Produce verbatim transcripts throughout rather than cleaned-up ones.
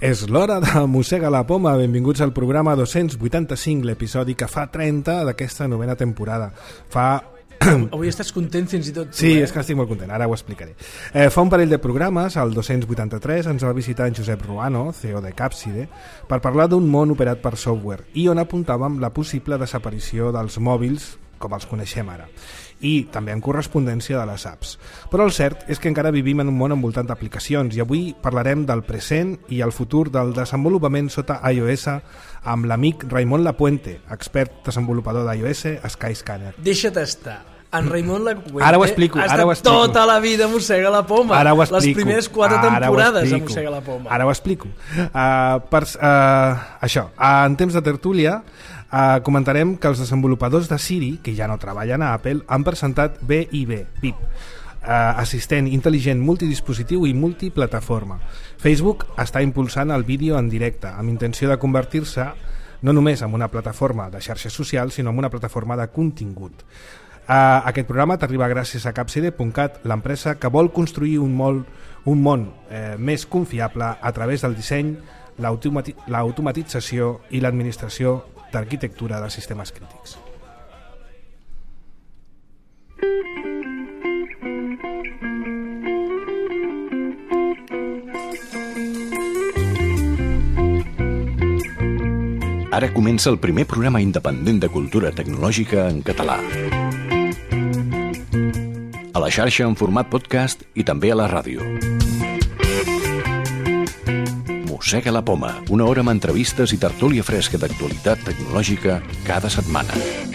És l'hora de Mossega la Poma. Benvinguts al programa dos-cents vuitanta-cinc, l'episodi que fa trenta d'aquesta novena temporada. Fa... Avui estàs content fins i tot tu, Sí, eh? és que estic molt content, ara ho explicaré. Eh, fa un parell de programes, al dos-cents vuitanta-tres, ens va visitar en Josep Ruano, C E O de Capside, per parlar d'un món operat per software i on apuntàvem la possible desaparició dels mòbils com els coneixem ara, i també en correspondència de les apps. Però el cert és que encara vivim en un món envoltant d'aplicacions i avui parlarem del present i el futur del desenvolupament sota iOS amb l'amic Raimon Lapuente, expert desenvolupador d'iOS a Skyscanner. Deixa't estar. En Raimon Lapuente Ara ho explico, ha ara estat ho explico. tota la vida Mossega la Poma. Ara ho explico. Les primeres quatre Ara temporades a Mossega la Poma. Ara ho explico. Uh, per, uh, això, uh, en temps de tertúlia uh, comentarem que els desenvolupadors de Siri, que ja no treballen a Apple, han presentat B I B, B I B, Uh, assistent intel·ligent multidispositiu i multiplataforma. Facebook està impulsant el vídeo en directe amb intenció de convertir-se no només en una plataforma de xarxes socials, sinó en una plataforma de contingut. Uh, aquest programa t'arriba gràcies a capside punt cat, l'empresa que vol construir un, mol, un món eh, més confiable a través del disseny, l'automati l'automatització i l'administració d'arquitectura de sistemes crítics. Ara comença el primer programa independent de cultura tecnològica en català. A la xarxa en format podcast i també a la ràdio. Mossega la Poma, una hora amb entrevistes i tertúlia fresca d'actualitat tecnològica cada setmana.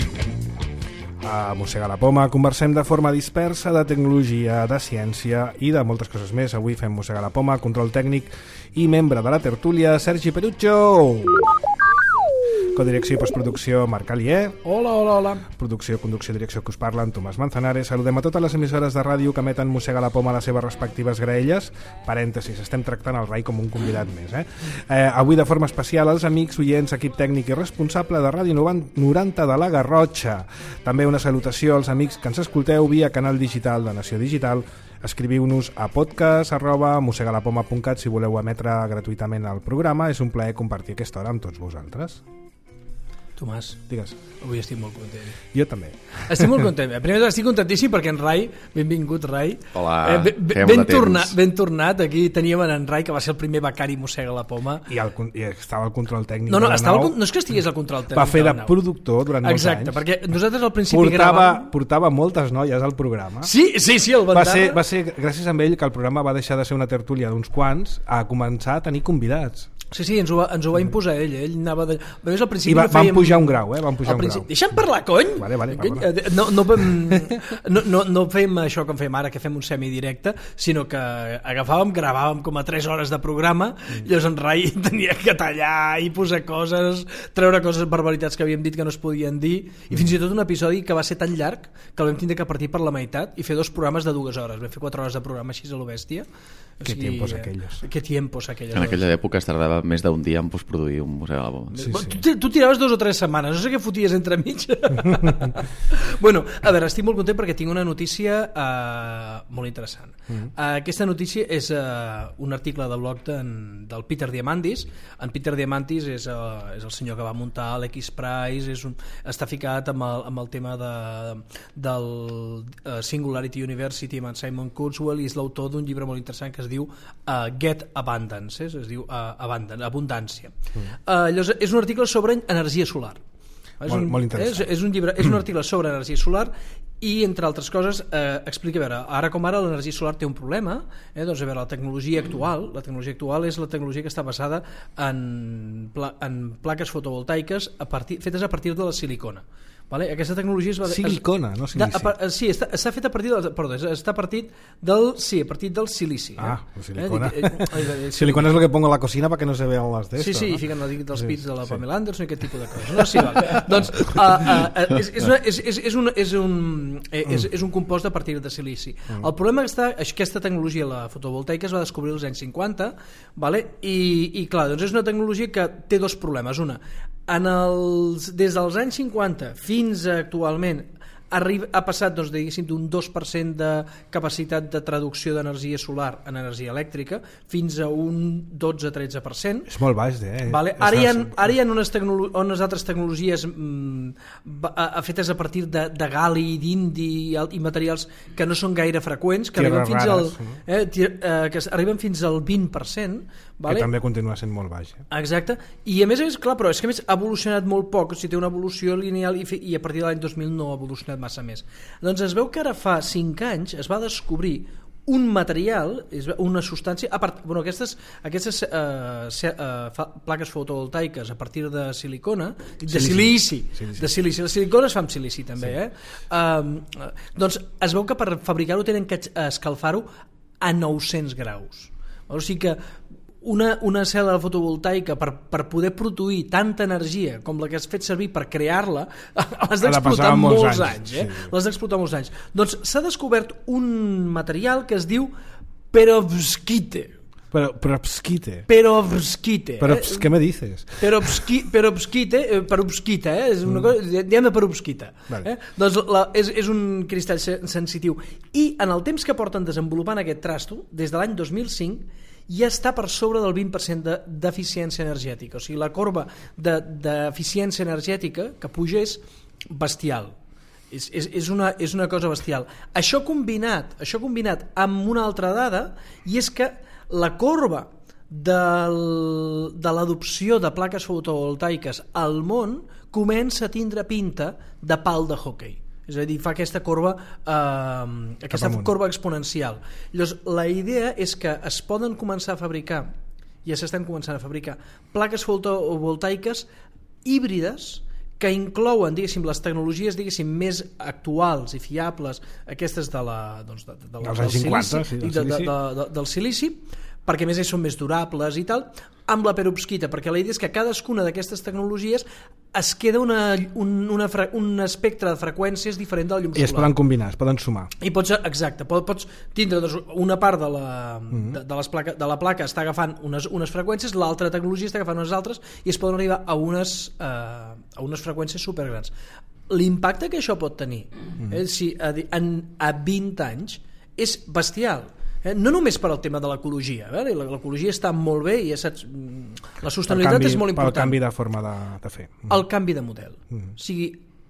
A Mossega la Poma conversem de forma dispersa de tecnologia, de ciència i de moltes coses més. Avui fem Mossega la Poma, control tècnic i membre de la tertúlia, Sergi Perucho. Codirecció i postproducció, Marc Alier. Hola, hola, hola. Producció, conducció i direcció que us parlen, Tomàs Manzanares. Saludem a totes les emissores de ràdio que emeten Mossega la Poma a les seves respectives graelles. Parèntesis, estem tractant el Rai com un convidat més. Eh? Eh, avui de forma especial als amics, oients, equip tècnic i responsable de Ràdio noranta de la Garrotxa. També una salutació als amics que ens escolteu via canal digital de Nació Digital. Escriviu-nos a podcast arroba mossegalapoma punt cat si voleu emetre gratuïtament el programa. És un plaer compartir aquesta hora amb tots vosaltres. Tomàs, digues. Avui estic molt content. Jo també. Estic molt content. Primer estic contentíssim perquè en Rai, benvingut Rai. Hola, eh, ben, ben, tornat, ben tornat. Aquí teníem en Rai, que va ser el primer becari Mossega la Poma. I, el, i estava al control tècnic no, no, de la estava nau. El, no és que estigués al control tècnic. Va fer de, de productor durant molts Exacte, anys. Exacte, perquè nosaltres al principi portava, gravàvem... portava moltes noies al programa. Sí, sí, sí, el va ser, va ser gràcies a ell que el programa va deixar de ser una tertúlia d'uns quants a començar a tenir convidats. Sí, sí, ens ho va, ens ho va imposar ell. Ell anava de... Més al principi I va, fèiem... van pujar un grau, eh? Van pujar un grau. Deixa'm parlar, cony! Vale, vale, no, no, no, no, no fem això com fem ara, que fem un semidirecte, sinó que agafàvem, gravàvem com a tres hores de programa, mm. llavors en Rai tenia que tallar i posar coses, treure coses, barbaritats que havíem dit que no es podien dir, i mm. fins i tot un episodi que va ser tan llarg que el vam tindre que partir per la meitat i fer dos programes de dues hores. Vam fer quatre hores de programa així a lo bèstia. Qué o sigui, tiempos aquellos. Qué tiempos aquellos. En aquella època es tardava més d'un dia en postproduir un Mossega la Poma. Sí, sí. Tu, tu tiraves dos o tres setmanes, no sé què foties entre mig. Bueno, a veure, estic molt content perquè tinc una notícia uh, molt interessant. Mm -hmm. uh, aquesta notícia és uh, un article de blog de, del Peter Diamandis. En Peter Diamandis és, uh, és el senyor que va muntar l'X-Prize, és un, està ficat amb el, amb el tema de, del uh, Singularity University amb en Simon Kurzweil, i és l'autor d'un llibre molt interessant que es diu uh, Get Abundance, eh? es diu uh, Abundance, Abundància. Mm. Uh, llavors, és un article sobre energia solar. És molt, un, molt interessant. És, és, un llibre, és un article sobre energia solar i, entre altres coses, eh, explica, a veure, ara com ara l'energia solar té un problema, eh, doncs a veure, la tecnologia actual, la tecnologia actual és la tecnologia que està basada en, pla, en plaques fotovoltaiques a partir, fetes a partir de la silicona. Vale? Aquesta tecnologia es va... Silicona, es, no silici. De, a, sí, està, està feta a partir del, perdó, està a partir del, sí, a partir del silici. Ah, eh? silicona. Eh, eh, eh, silicona es lo que pongo en la cocina para que no se vean las de esto. Sí, sí, ¿no? i fiquen dels sí, pits de la sí. Pamela Anderson i aquest tipus de coses. No, sí, val. Doncs uh, uh, és, és, una, és, és, és, un, és, un, és, és un compost a partir de silici. Mm. El problema és que aquesta tecnologia, la fotovoltaica, es va descobrir als anys cinquanta, vale? I, i clar, doncs és una tecnologia que té dos problemes. Una, en els, des dels anys cinquanta fins a actualment arriba, ha passat doncs, d'un dos per cent de capacitat de traducció d'energia solar en energia elèctrica fins a un dotze a tretze per cent. És molt baix, eh? Vale. Ara, hi ha, ara hi ha unes, tecnolo unes altres tecnologies mm, fetes a partir de, de gali, d'indi i, i materials que no són gaire freqüents, que arriben fins, al, eh, eh, que arriben fins al vint per cent. Vale? Que també continua sent molt baix. Eh? Exacte. I a més a més, clar, però és que a més ha evolucionat molt poc, o sigui, té una evolució lineal i, i a partir de l'any dos mil no ha evolucionat massa més. Doncs es veu que ara fa cinc anys es va descobrir un material, una substància, a part, bueno, aquestes, aquestes uh, se, uh, fa, plaques fotovoltaiques a partir de silicona, de silici, silici, de silici. La silicona es fa amb silici també, sí. eh? Um, doncs es veu que per fabricar-ho tenen que escalfar-ho a nou-cents graus. O sigui que una, una cel·la fotovoltaica per, per poder produir tanta energia com la que has fet servir per crear-la l'has d'explotar molts, molts anys, anys eh? sí. l'has d'explotar molts anys. Doncs s'ha descobert un material que es diu perovskite. Pero, perovskite. Perovskite. Pero, eh? ¿Qué me dices? Perovski, perovskite, eh, perovskita, eh? És una cosa, diguem de perovskita. Vale. Eh? Doncs la, és, és un cristall sensitiu. I en el temps que porten desenvolupant aquest trasto, des de l'any dos mil cinc, ja està per sobre del vint per cent d'eficiència de, energètica. O sigui, la corba d'eficiència de, energètica que puja és bestial. És, és, és, una, és una cosa bestial. Això combinat, això combinat amb una altra dada, i és que la corba del, de l'adopció de plaques fotovoltaiques al món comença a tindre pinta de pal de hoquei. És a dir, fa aquesta corba eh, aquesta corba exponencial. Llavors, la idea és que es poden començar a fabricar, ja s'estan començant a fabricar, plaques fotovoltaiques híbrides que inclouen, diguéssim, les tecnologies, diguéssim, més actuals i fiables, aquestes de la, doncs, de, de, de, del, cinquanta, silici, sí, del, de, de, silici. De, de, del silici, perquè a més són més durables i tal, amb la perovskita, perquè la idea és que cadascuna d'aquestes tecnologies es queda una, un, una fre, un espectre de freqüències diferent del llum solar. I es poden combinar, es poden sumar. I pots, exacte, pots, pots tindre doncs, una part de la, mm-hmm. de, de, les placa, de la placa està agafant unes, unes freqüències, l'altra tecnologia està agafant unes altres i es poden arribar a unes, uh, a unes freqüències supergrans. L'impacte que això pot tenir mm-hmm. eh, si, a, en, a vint anys és bestial. Eh? No només per al tema de l'ecologia, eh? l'ecologia està molt bé i ja saps, la sostenibilitat canvi, és molt important. Pel canvi de forma de, de fer. El canvi de model. Mm. O sigui,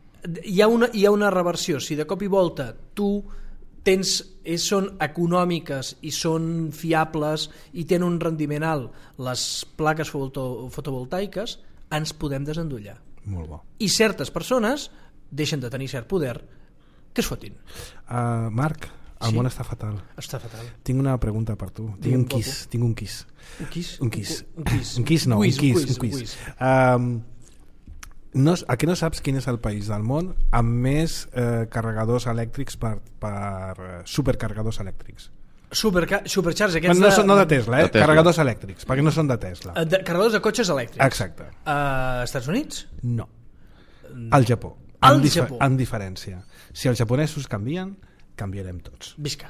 hi ha, una, hi ha una reversió. Si de cop i volta tu tens, és, són econòmiques i són fiables i tenen un rendiment alt les plaques foto, fotovoltaiques, ens podem desendollar. Molt bo. I certes persones deixen de tenir cert poder que es fotin. Uh, Marc, el sí. món està fatal. Està fatal. Tinc una pregunta per tu. Tinc un quiz. Tinc un quiz. Un quiz? Un quiz. Un quiz. Un quiz no, quiz, un quiz. Un quiz. Un quiz. Um, no, a què no saps quin és el país del món amb més eh, carregadors elèctrics per, per supercarregadors elèctrics? Superca supercharge, aquests no, de... no de Tesla, eh? De Tesla. Carregadors elèctrics, perquè no són de Tesla. De, carregadors de cotxes elèctrics. Exacte. Uh, Estats Units? No. Al Japó. Al amb Japó. Amb diferència. Si els japonesos canvien, canviarem tots. Visca.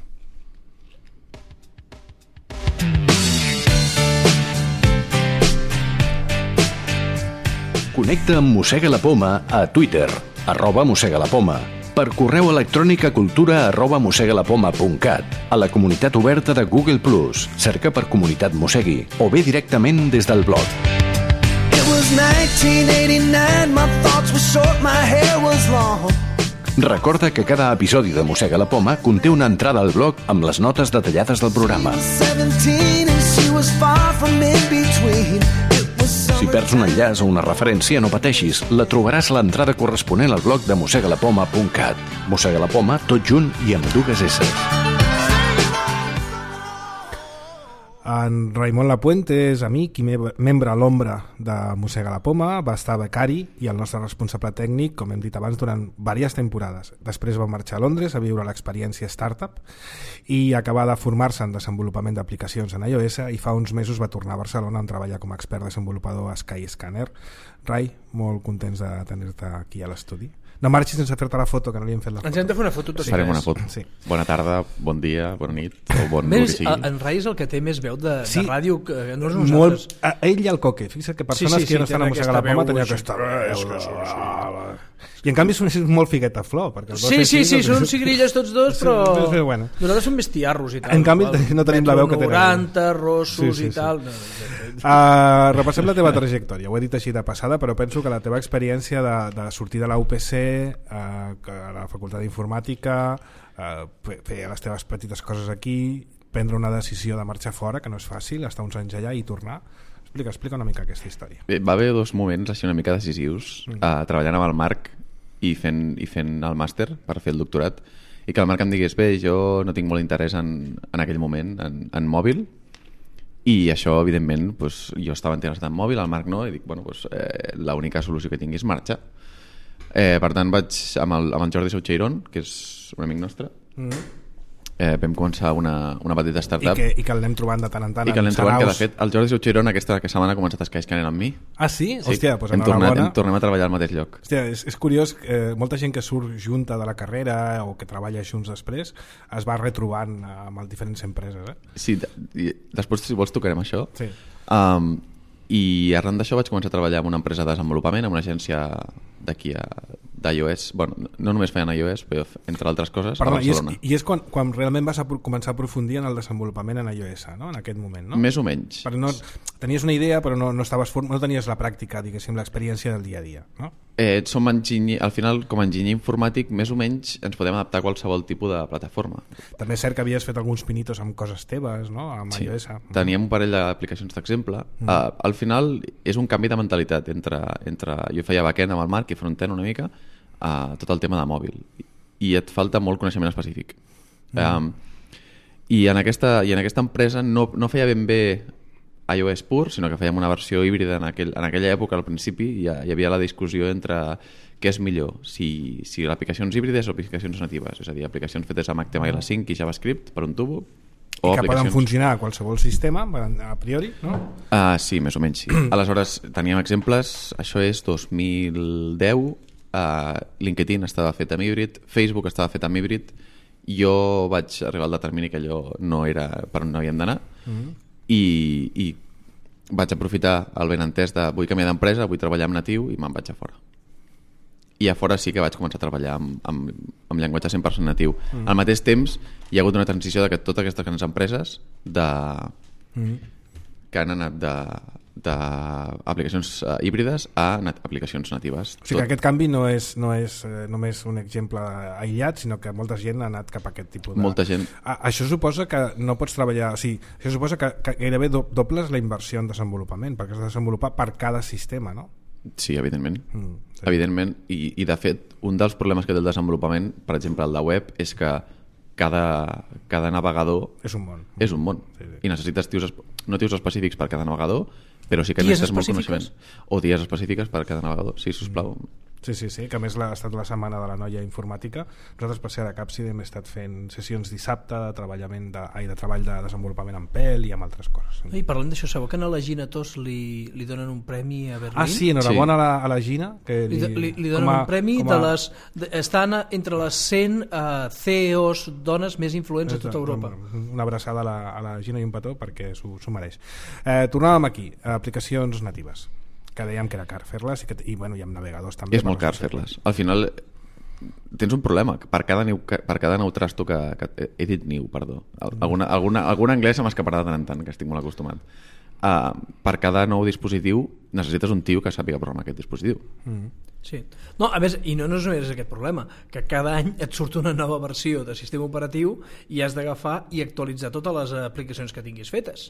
Connecta amb Mossega la Poma a Twitter, arroba Mossega la Poma, per correu electrònic a cultura arroba mossegalapoma punt cat, a la comunitat oberta de Google plus, cerca per Comunitat Mossegui, o bé directament des del blog. It was nineteen eighty-nine, my thoughts were short, my hair was long. Recorda que cada episodi de Mossega la Poma conté una entrada al blog amb les notes detallades del programa. Si perds un enllaç o una referència, no pateixis, la trobaràs a l'entrada corresponent al blog de mossegalapoma punt cat. Mossega la Poma, tot junt i amb dues esses. En Raimon Lapuente és amic i membre a l'ombra de Mossega la Poma, va estar becari i el nostre responsable tècnic, com hem dit abans, durant diverses temporades. Després va marxar a Londres a viure l'experiència startup i acabar de formar-se en desenvolupament d'aplicacions en iOS i fa uns mesos va tornar a Barcelona on treballar com a expert desenvolupador a Skyscanner. Rai, molt contents de tenir-te aquí a l'estudi. No marxis sense fer-te la foto, que no li hem fet la foto. Ens hem de fer una foto tots. Sí, farem una foto. Sí. Bona tarda, bon dia, bona nit, o bon més, que sigui. En Rai és el que té més veu de, sí, de ràdio que no és nosaltres. Molt, a, ell i el Coque. Fixa't que persones sí, sí, que ja no sí, estan a Mossega la Poma tenia aquesta aquesta... veu. Sí, sí, sí. I en canvi són molt figueta flor. Perquè els Sí, sí, sí, no... són cigrilles tots dos, però Sí, però bueno. nosaltres som més tiarros i tal. En canvi, no tenim la veu que tenen. noranta, rossos Sí, sí, i tal. sí. No, Uh, repassem la teva trajectòria. Ho he dit així de passada, però penso que la teva experiència de, de sortir de la U P C, uh, a la Facultat d'Informàtica, uh, fer les teves petites coses aquí, prendre una decisió de marxar fora, que no és fàcil, estar uns anys allà i tornar. Explica, explica una mica aquesta història. Bé, va haver dos moments així una mica decisius, mm. uh, treballant amb el Marc i fent, i fent el màster per fer el doctorat, i que el Marc em digués, bé, jo no tinc molt interès en, en aquell moment en, en mòbil, i això, evidentment, doncs, jo estava interessat en mòbil, el Marc no, i dic, bueno, doncs, eh, l'única solució que tinc és marxar. Eh, per tant, vaig amb el, amb el Jordi Soucheiron, que és un amic nostre, mm. eh, vam començar una, una petita startup. I que, I que l'anem trobant de tant en tant. I que l'anem trobant, que de fet, el Jordi Soucheiron aquesta setmana ha començat a escaixar amb mi. Ah, sí? Sí, Hòstia, doncs hem tornat, enhorabona. hem tornem a treballar al mateix lloc. Hòstia, és, és curiós, eh, molta gent que surt junta de la carrera o que treballa junts després es va retrobant amb les diferents empreses. Eh? Sí, de, després, si vols, tocarem això. Sí. Um, I arran d'això vaig començar a treballar en una empresa de desenvolupament, en una agència d'aquí a d'iOS, bueno, no només feien iOS, però entre altres coses, Perdona, a Barcelona. I és, i és quan, quan realment vas a començar a aprofundir en el desenvolupament en iOS, no? En aquest moment, no? Més o menys. Perquè no, tenies una idea, però no, no, estaves, no tenies la pràctica, diguéssim, l'experiència del dia a dia, no? Eh, som enginyer, al final, com a enginyer informàtic, més o menys ens podem adaptar a qualsevol tipus de plataforma. També és cert que havies fet alguns pinitos amb coses teves, no? Amb Sí. iOS. Teníem un parell d'aplicacions d'exemple. Mm. Uh, al final és un canvi de mentalitat entre, entre jo feia backend amb el Marc i frontend una mica, a tot el tema de mòbil, i et falta molt coneixement específic. Mm. Um, i, en aquesta, i en aquesta empresa no, no feia ben bé iOS pur, sinó que fèiem una versió híbrida en, aquell, en aquella època. Al principi hi, hi havia la discussió entre què és millor, si, si aplicacions híbrides o aplicacions natives, és a dir, aplicacions fetes amb H T M L cinc i JavaScript per un tubo, I que poden funcionar a qualsevol sistema a priori, no? Uh, sí, més o menys sí. Aleshores teníem exemples, això és dos mil deu, Uh, LinkedIn estava fet amb híbrid, Facebook estava fet amb híbrid, jo vaig arribar al determini que allò no era per on havíem d'anar, mm-hmm. i, i vaig aprofitar el benentès de vull canviar d'empresa, vull treballar amb natiu, i me'n vaig a fora. I a fora sí que vaig començar a treballar amb, amb, amb llenguatge cent per cent natiu. Mm. Al mateix temps hi ha hagut una transició de que totes aquestes grans empreses de... mm. que han anat de d'aplicacions uh, híbrides a nat aplicacions natives. O sigui que aquest canvi no és, no és eh, només un exemple aïllat, sinó que molta gent ha anat cap a aquest tipus de... Molta gent. A, això suposa que no pots treballar... O sigui, això suposa que, que gairebé do, dobles la inversió en desenvolupament, perquè has de desenvolupar per cada sistema, no? Sí, evidentment. Mm, sí. Evidentment, i, i de fet, un dels problemes que té el desenvolupament, per exemple, el de web, és que cada, cada navegador és un món, és un món. Sí, sí. I necessites tios, no tios específics per cada navegador, però sí que dies necessites molt específiques? coneixement. O dies específiques per cada navegador. Sí, sisplau. Sí, sí, sí, que a més la, ha estat la setmana de la noia informàtica. Nosaltres, per ser a Capside, hem estat fent sessions dissabte de, treballament de, ai, de treball de desenvolupament en pèl i amb altres coses. I parlant d'això, sabeu que a la Gina Tos li, li donen un premi a Berlín? Ah, sí, enhorabona sí. a, la, a la Gina. Que li, li, li, li donen a, un premi a... de les... De, estan entre les cent uh, C E Os dones més influents a tota Europa. Una abraçada a la, a la Gina i un petó perquè s'ho mereix. Eh, tornàvem aquí, aplicacions natives, que dèiem que era car fer-les i, que, i, bueno, i amb navegadors també. És molt car fer-les. Al final tens un problema. Per cada niu, per cada nou trasto que, que... He dit niu, perdó. Alguna, alguna, alguna anglès se m'escaparà de tant en tant, que estic molt acostumat. Uh, per cada nou dispositiu necessites un tio que sàpiga programar aquest dispositiu. Mm. Sí. No, a més, i no, no és només aquest problema, que cada any et surt una nova versió de sistema operatiu i has d'agafar i actualitzar totes les aplicacions que tinguis fetes.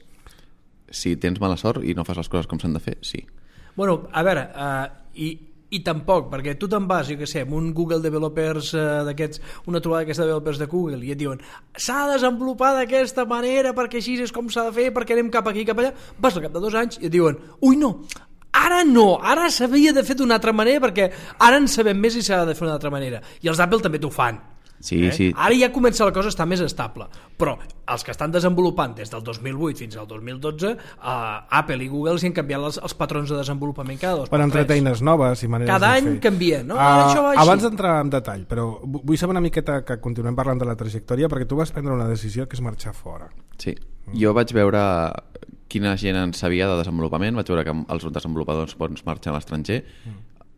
Si tens mala sort i no fas les coses com s'han de fer, sí. Bueno, a veure, uh, i, i tampoc, perquè tu te'n vas, jo què sé, amb un Google Developers uh, d'aquests, una trobada d'aquests developers de Google, i et diuen s'ha de desenvolupar d'aquesta manera perquè així és com s'ha de fer, perquè anem cap aquí, cap allà. Vas al cap de dos anys i et diuen ui no, ara no, ara s'havia de fer d'una altra manera perquè ara en sabem més i s'ha de fer d'una altra manera. I els Apple també t'ho fan. Sí, eh? sí. Ara ja comença la cosa a estar més estable, però els que estan desenvolupant des del dos mil vuit fins al dos mil dotze, uh, Apple i Google s'hi han canviat els, els patrons de desenvolupament cada dos per entrar eines noves i maneres cada de any fer. canvien, no? Uh, Això va així. Abans d'entrar en detall, però vull saber una miqueta que continuem parlant de la trajectòria, perquè tu vas prendre una decisió que és marxar fora. Sí, jo vaig veure quina gent en sabia de desenvolupament, vaig veure que els desenvolupadors poden marxar a l'estranger, mm.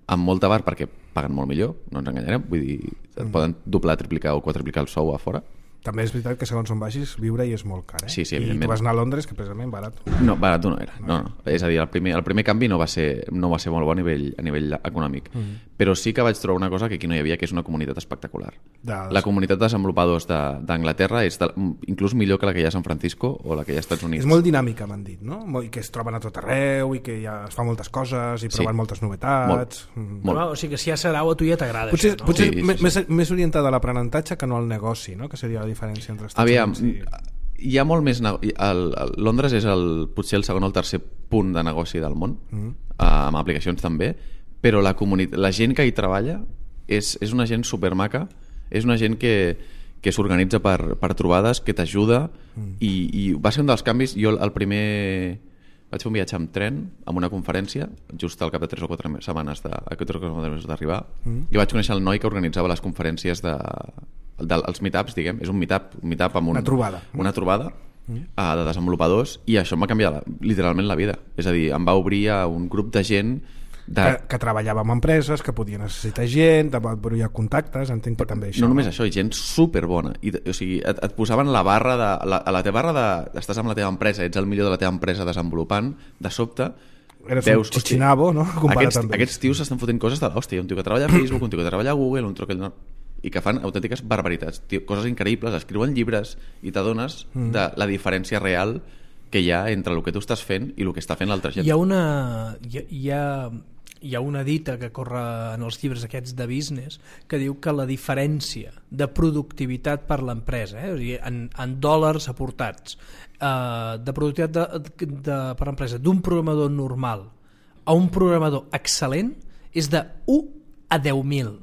amb molta bar perquè paguen molt millor, no ens enganyarem, vull dir, et Mm. poden doblar, triplicar o quadruplicar el sou a fora. També és veritat que segons on vagis, viure hi és molt car, eh? Sí, sí, I evidentment. tu vas anar a Londres, que precisament barat. No, barat no era. No, no. És a dir, el primer, el primer canvi no va ser, no va ser molt bo a nivell, a nivell econòmic. Mm. Però sí que vaig trobar una cosa que aquí no hi havia, que és una comunitat espectacular. De... La comunitat de desenvolupadors de- d'Anglaterra és de, inclús millor que la que hi ha a San Francisco o la que hi ha als Estats Units. És molt dinàmica, m'han dit, no? I que es troben a tot arreu i que ja es fa moltes coses i proven Sí. moltes novetats. Molt. Mm. Molt. Home, o sigui que si ja serà o a tu ja t'agrada Potser, això, no? potser Sí, sí, més, sí. més, més orientada a l'aprenentatge que no al negoci, no? Que seria la diferència entre Estats Aviam, Units i... hi ha molt més... nego- El, el, Londres és el, potser el segon o el tercer punt de negoci del món, mm. amb aplicacions també, però la, comunitat, la gent que hi treballa és, és una gent supermaca, és una gent que, que s'organitza per, per trobades, que t'ajuda, mm. i, i va ser un dels canvis. Jo el primer... Vaig fer un viatge amb tren, amb una conferència, just al cap de tres o quatre setmanes de, a quatre o quatre setmanes d'arribar, mm. i vaig conèixer el noi que organitzava les conferències de, de, els meetups, diguem. És un meetup, un meetup amb un, Una trobada. Una trobada mm. uh, de desenvolupadors, i això em va canviar la, literalment la vida. És a dir, em va obrir a un grup de gent de... Que, que treballava amb empreses, que podia necessitar gent, de obrir contactes, entenc que també això. No només això, i gent superbona. I, o sigui, et, et posaven la barra de, la, a la teva barra de... Estàs amb la teva empresa, ets el millor de la teva empresa desenvolupant, de sobte... Eres un xichinabo, no? Comparat Aquests, amb ells. aquests tios s'estan fotent coses de l'hòstia. Un tio que treballa a Facebook, un tio que treballa a Google, un tio que... i que fan autèntiques barbaritats, tio, coses increïbles, escriuen llibres i t'adones mm. de la diferència real que hi ha entre el que tu estàs fent i el que està fent l'altra gent. Hi ha una... Hi ha, hi ha hi ha una dita que corre en els llibres aquests de business que diu que la diferència de productivitat per l'empresa, eh? O sigui, en, en dòlars aportats, eh, de productivitat de, de, per l'empresa d'un programador normal a un programador excel·lent és de u a deu mil.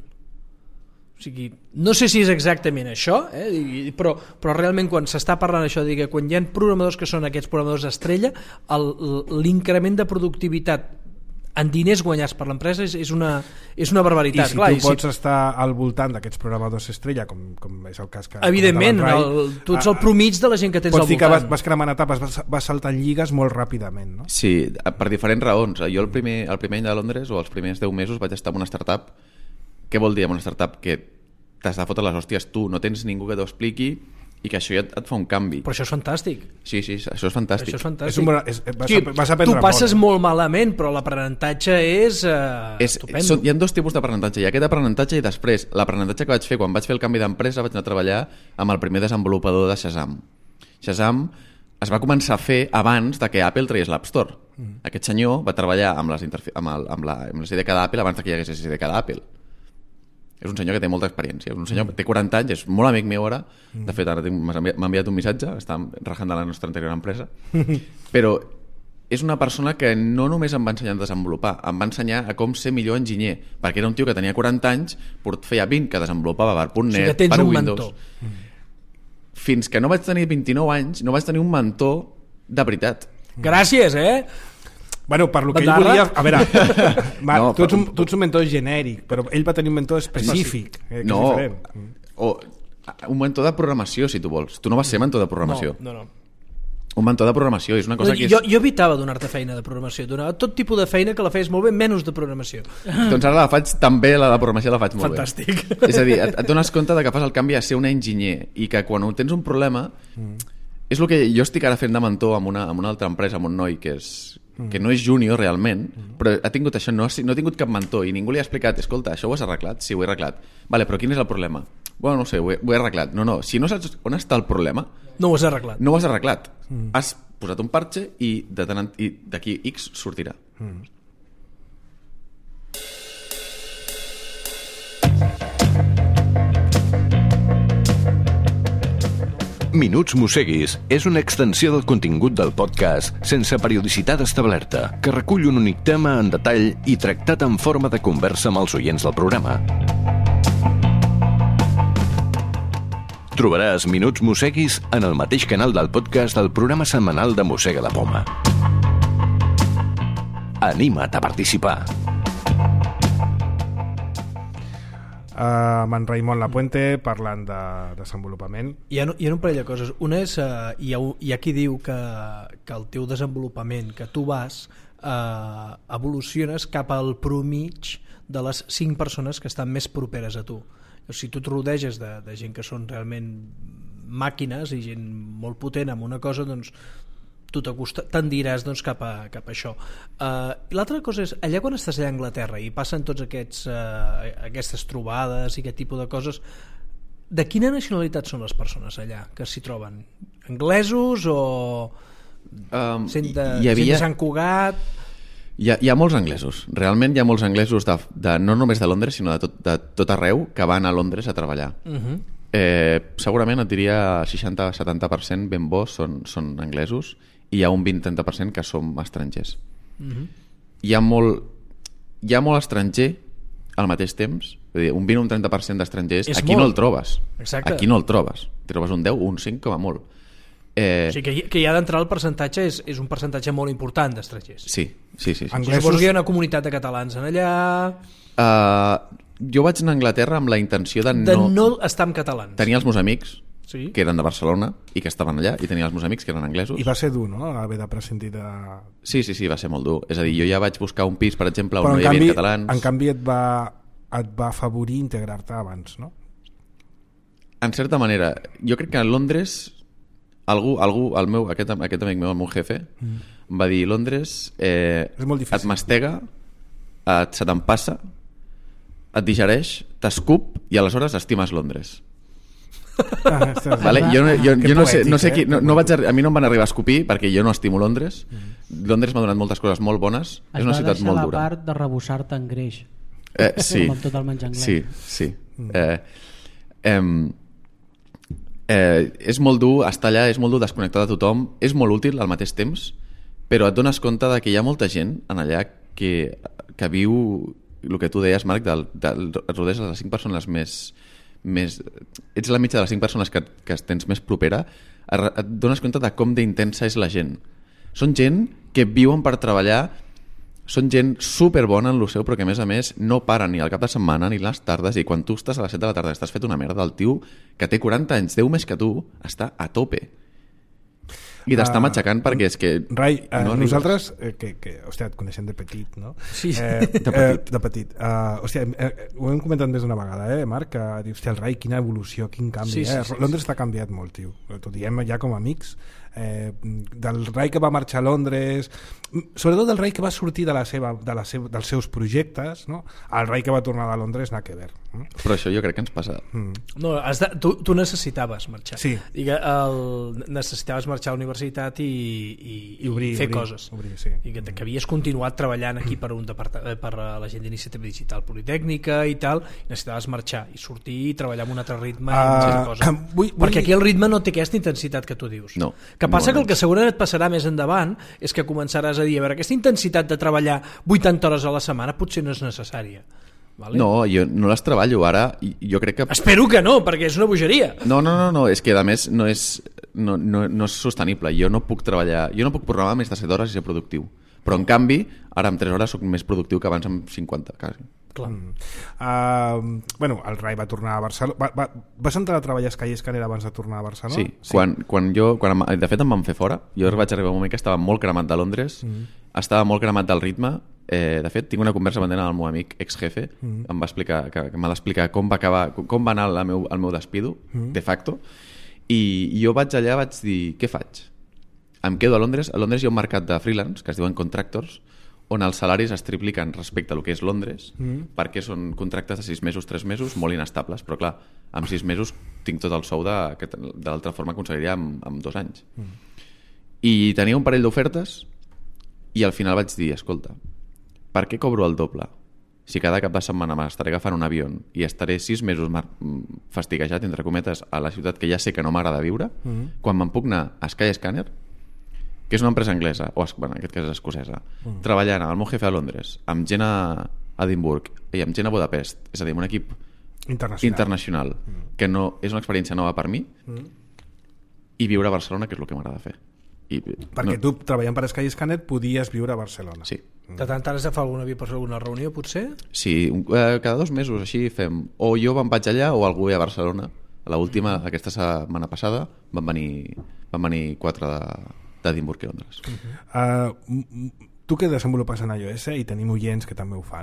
O sigui, no sé si és exactament això, eh? I, però, però realment quan s'està parlant això, de que quan hi ha programadors que són aquests programadors estrella, l'increment de productivitat en diners guanyats per l'empresa és, és, una, és una barbaritat. I si clar, tu i pots si... estar al voltant d'aquests programadors estrella, com, com és el cas que... Evidentment, el, tu ets el promig de la gent que tens al pots dir voltant. que vas, vas cremant etapes, vas, vas saltant lligues molt ràpidament, no? Sí, per diferents raons. Jo el primer, el primer any de Londres, o els primers deu mesos, vaig estar en una startup. Què vol dir en una startup? Que t'has de fotre les hòsties tu, no tens ningú que t'ho expliqui i que això ja et, et fa un canvi. Però això és fantàstic. Sí, sí, això és fantàstic. Això és fantàstic. És un bon, és, vas, sí, vas aprendre tu passes molt. molt malament, però l'aprenentatge és, uh, és estupendo. són, hi ha dos tipus d'aprenentatge. Hi ha aquest aprenentatge i després l'aprenentatge que vaig fer quan vaig fer el canvi d'empresa, vaig anar a treballar amb el primer desenvolupador de Shazam. Shazam es va començar a fer abans de que Apple tragués l'App Store. Mm. Aquest senyor va treballar amb les, amb el, amb la, amb la C D K d'Apple abans que hi hagués la C D K d'Apple. És un senyor que té molta experiència. És un senyor que té quaranta anys, és molt amic meu ara. De fet, ara m'ha enviat, enviat un missatge, està rajant de la nostra anterior empresa. Però és una persona que no només em va ensenyar a desenvolupar, em va ensenyar a com ser millor enginyer, perquè era un tio que tenia quaranta anys, feia vint que desenvolupava per punt net, o sigui que tens per un Windows. Mentor. Fins que no vaig tenir vint-i-nou anys, no vaig tenir un mentor de veritat. Gràcies, eh? Bueno, per lo que ell Bandarra? volia... A veure, Marc, No, tu, ets un, per- tu ets un mentor genèric, però ell va tenir un mentor específic, eh, que No, és diferent. o un mentor de programació, si tu vols. Tu no vas ser mentor de programació. No, no, no. Un mentor de programació és una cosa que és... Jo, jo evitava donar-te feina de programació, donava tot tipus de feina que la feies molt bé, menys de programació. Doncs ara la faig també, la de programació la faig molt Fantàstic. bé. És a dir, et, et dones compte de que fas el canvi a ser un enginyer i que quan tens un problema... Mm. És el que jo estic ara fent de mentor amb una, amb una altra empresa, amb un noi que, és, mm. que no és júnior realment, mm. però ha tingut això, no ha, no ha tingut cap mentor i ningú li ha explicat, escolta, això ho has arreglat? Sí, ho he arreglat. Vale, però quin és el problema? Bueno, no sé, ho he, ho he arreglat. No, no, si no saps on està el problema, No ho has arreglat. no ho has arreglat. Mm. Has posat un parche i de tant en- i d'aquí X sortirà. Mm. Minuts Mosseguis és una extensió del contingut del podcast sense periodicitat establerta, que recull un únic tema en detall i tractat en forma de conversa amb els oients del programa. Trobaràs Minuts Mosseguis en el mateix canal del podcast del programa setmanal de Mossega la Poma. Anima't a participar. Uh, amb en Raimon Lapuente parlant de desenvolupament. Hi ha, hi ha un parell de coses. Una és, uh, hi, ha, hi ha qui diu que, que el teu desenvolupament, que tu vas, uh, evoluciones cap al promig de les cinc persones que estan més properes a tu. Si tu et rodeges de, de gent que són realment màquines i gent molt potent amb una cosa, doncs tu tendiràs doncs, cap, a, cap a això. Uh, l'altra cosa és, allà quan estàs allà a Anglaterra i passen tots aquests uh, aquestes trobades i aquest tipus de coses, de quina nacionalitat són les persones allà que s'hi troben? Anglesos o um, gent de, hi havia... gent de Sant Cugat? Hi ha, hi ha molts anglesos, realment hi ha molts anglesos de, de, no només de Londres sinó de tot, de tot arreu que van a Londres a treballar. Uh-huh. eh, segurament et diria seixanta a setanta per cent ben bo són, són anglesos i hi ha un vint a trenta per cent que som estrangers. Uh-huh. Hi ha molt hi ha molt estranger al mateix temps, vull dir, un vint o un trenta per cent d'estrangers, aquí molt. No el trobes. Exacte. Aquí no el trobes, trobes un deu o un cinc com a molt. Eh... O sigui, que, que ja d'entrar el percentatge és, és un percentatge molt important d'estrangers. Sí, sí, sí. sí. Anglesos... Suposo que hi ha una comunitat de catalans en allà... Uh, jo vaig anar a Anglaterra amb la intenció de no... De no estar amb catalans. Tenia els meus amics, sí, que eren de Barcelona i que estaven allà, i tenia els meus amics que eren anglesos. I va ser dur, no?, haver de prescindir de... Sí, sí, sí, va ser molt dur. És a dir, jo ja vaig buscar un pis, per exemple, on Però no hi havia catalans... en canvi et va, et va afavorir integrar-te abans, no? En certa manera. Jo crec que a Londres... Algú, algú el meu, aquest, aquest amic meu, el meu jefe, mm. va dir Londres eh, et mastega, et, se te'n passa, et digereix, t'escup i aleshores estimes Londres. Ah, vale? Jo, no, jo, jo no sé, no sé qui, no, no vaig, a mi no em van arribar a escupir perquè jo no estimo Londres. Mm. Londres m'ha donat moltes coses molt bones. Es és una ciutat molt dura. Es va deixar la part de rebossar-te en greix. Eh, sí, amb tot el menjar anglès. sí, sí. Mm. Eh, eh, Eh, és molt dur estar allà, és molt dur desconnectar de tothom, és molt útil al mateix temps, però et dones compte de que hi ha molta gent en allà que, que viu el que tu deies, Marc, del, del, et rodeges les cinc persones més, més... Ets la mitja de les cinc persones que, que tens més propera, et dones compte de com d'intensa és la gent. Són gent que viuen per treballar, són gent superbona en el seu, però que a més a més no paren ni al cap de setmana ni les tardes, i quan tu estàs a les set de la tarda estàs fet una merda, el tio que té quaranta anys, deu més que tu, està a tope i t'està uh, matxacant perquè és que Rai, uh, no nosaltres eh, que, que, hòstia, et coneixem de petit, no? Sí, eh, de petit, eh, de petit. Uh, hòstia, eh, ho hem comentat més d'una vegada, eh, Marc, que dius, hòstia, el Rai, quina evolució, quin canvi, sí, sí, eh? Sí, Londres sí. T'ha canviat molt, tio, t'ho diem ja com a amics, eh, del Rai que va marxar a Londres, sobretot del Rai que va sortir de la seva, de la seva, dels seus projectes, no? El Rai que va tornar a Londres, n'ha que ver. Mm? Però això jo crec que ens passa. Mm. No, has de, tu, tu necessitaves marxar. Sí. Digue, el, necessitaves marxar a la universitat i, i, I, obrir, i fer obrir, coses. Obrir, sí. I que, que havies continuat treballant aquí per, un depart per la gent d'Iniciativa Digital Politècnica i tal, i necessitaves marxar i sortir i treballar amb un altre ritme. Uh, cosa. Vull, vull... Perquè aquí el ritme no té aquesta intensitat que tu dius. No. Que passa que el que segurament et passarà més endavant és que començaràs a dir, a veure, aquesta intensitat de treballar vuitanta hores a la setmana potser no és necessària. Vale? No, jo no les treballo ara, jo crec que... Espero que no, perquè és una bogeria. No, no, no, no, és que a més no és, no, no, no és sostenible. Jo no puc treballar, jo no puc programar més de set hores i ser productiu. Però en canvi, ara amb tres hores soc més productiu que abans amb cinquanta, quasi. Clar. Mm. Uh, bueno, el Rai va tornar a Barcelona. Va, va, vas entrar a treballar a SkyScanner abans de tornar a Barcelona? Sí, sí. Quan, quan jo, quan, de fet em van fer fora. Jo vaig arribar un moment que estava molt cremat de Londres, mm. estava molt cremat del ritme. Eh, de fet, tinc una conversa pendent amb el meu amic ex-jefe, mm. em va explicar, que, que m'ha d'explicar com va acabar, com va anar el meu, el meu despido, mm. de facto, i jo vaig allà, vaig dir, què faig? Em quedo a Londres. A Londres hi ha un mercat de freelance, que es diuen contractors, on els salaris es tripliquen respecte a lo que és Londres, mm. perquè són contractes de sis mesos, tres mesos, molt inestables, però clar, amb sis mesos tinc tot el sou de, que de l'altra forma aconseguiria amb, amb dos anys. Mm. I tenia un parell d'ofertes i al final vaig dir, escolta, per què cobro el doble? Si cada cap de setmana m'estaré agafant un avió i estaré sis mesos fastiguejat, entre cometes, a la ciutat que ja sé que no m'agrada viure, mm. quan me'n puc anar a SkyScanner, que és una empresa anglesa, o bueno, en aquest cas és escocesa, mm. treballant amb el meu jefe a Londres, amb gent a Edimburg i amb gent a Budapest, és a dir, amb un equip internacional, internacional mm. que no, és una experiència nova per mi, mm. i viure a Barcelona, que és el que m'agrada fer. I, perquè no... tu, treballant per SkyScanner, podies viure a Barcelona. Sí. De tant has de fer alguna, per fer alguna reunió, potser? Sí, eh, cada dos mesos així fem. O jo me'n vaig allà o algú ve a Barcelona. L'última, aquesta setmana passada, van venir, van venir quatre d'Edimburg i Londres. Uh -huh. uh, tu que desenvolupes en iOS i tenim oients que també ho fan,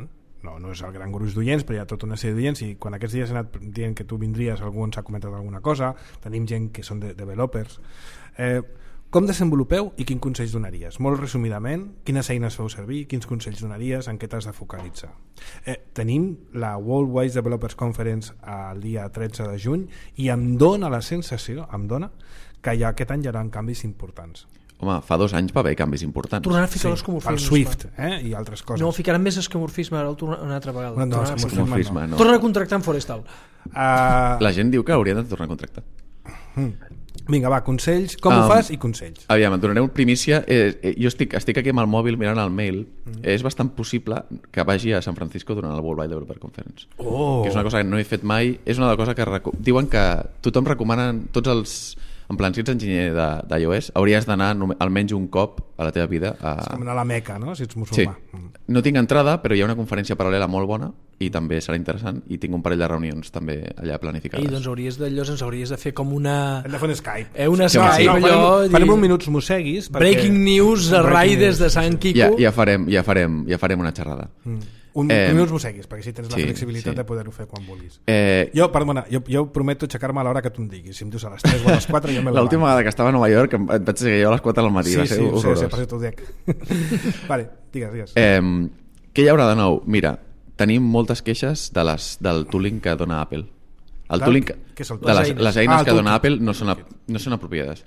no, no és el gran gruix d'oients, però hi ha tota una sèrie d'oients, i quan aquests dies he anat dient que tu vindries, algú ens ha comentat alguna cosa, tenim gent que són de developers. Eh, com desenvolupeu i quins consells donaries? Molt resumidament, quines eines feu servir, quins consells donaries, en què t'has de focalitzar? Eh, tenim la Worldwide Developers Conference el dia tretze de juny i em dona la sensació, em dona, que ja aquest any hi haurà canvis importants. Home, fa dos anys va haver canvis importants. Tornaran a ficar Sí, l'escomorfisme. el Swift eh, i altres coses. No, ficaran més escomorfisme ara una altra vegada. No, no, Tornaran a ficar- escomorfisme Escomorfisme, no. Tornen a contractar en Forestal. Uh, La gent diu que haurien de tornar a contractar. vinga, va, consells, com Um, ho fas i consells. Aviam, et donaré una primícia. Eh, eh, jo estic, estic aquí amb el mòbil mirant el mail. Mm. És bastant possible que vagi a San Francisco durant el World Wide Developer Conference. Oh. Que és una cosa que no he fet mai. És una cosa que reco... diuen que tothom recomanen, tots els... En plan, si ets enginyer de- d'iOS, hauries d'anar nome- almenys un cop a la teva vida a... És com anar a la Meca, no?, si ets Sí. musulmà. Mm. No tinc entrada, però hi ha una conferència paral·lela molt bona i també serà interessant, i tinc un parell de reunions també allà planificades. I doncs hauries de, llavors ens hauries de fer com una... Hem de fer un Skype. Eh, una Sí, Skype, sí. No, allò... farem, farem dir- un minuts mosseguis. perquè- Breaking news a Breaking rai des news, de sí, Sant sí. Quico. Ja, ja, farem, ja, farem, ja farem una xerrada. Mm. Un, Eh, eh, minuts mosseguis, perquè així tens la sí, flexibilitat sí. de poder-ho fer quan vulguis. Eh, Jo, perdona, jo, jo prometo aixecar-me a l'hora que tu em diguis. Si em dius a les tres o a les quatre, jo me la L'última vegada que estava a Nova York em- et vaig seguir jo a les quatre del matí. Sí, va sí, ser sí, sí, horrorós. sí, per això t'ho dic. Vale, digues, digues. Eh, què hi haurà de nou? Mira, tenim moltes queixes de les, del tooling que dona Apple. El Del- tooling que, què és el de tooling? les, Les eines. les eines Ah, el que dona toolkit. Apple no són, ap- no són apropiades.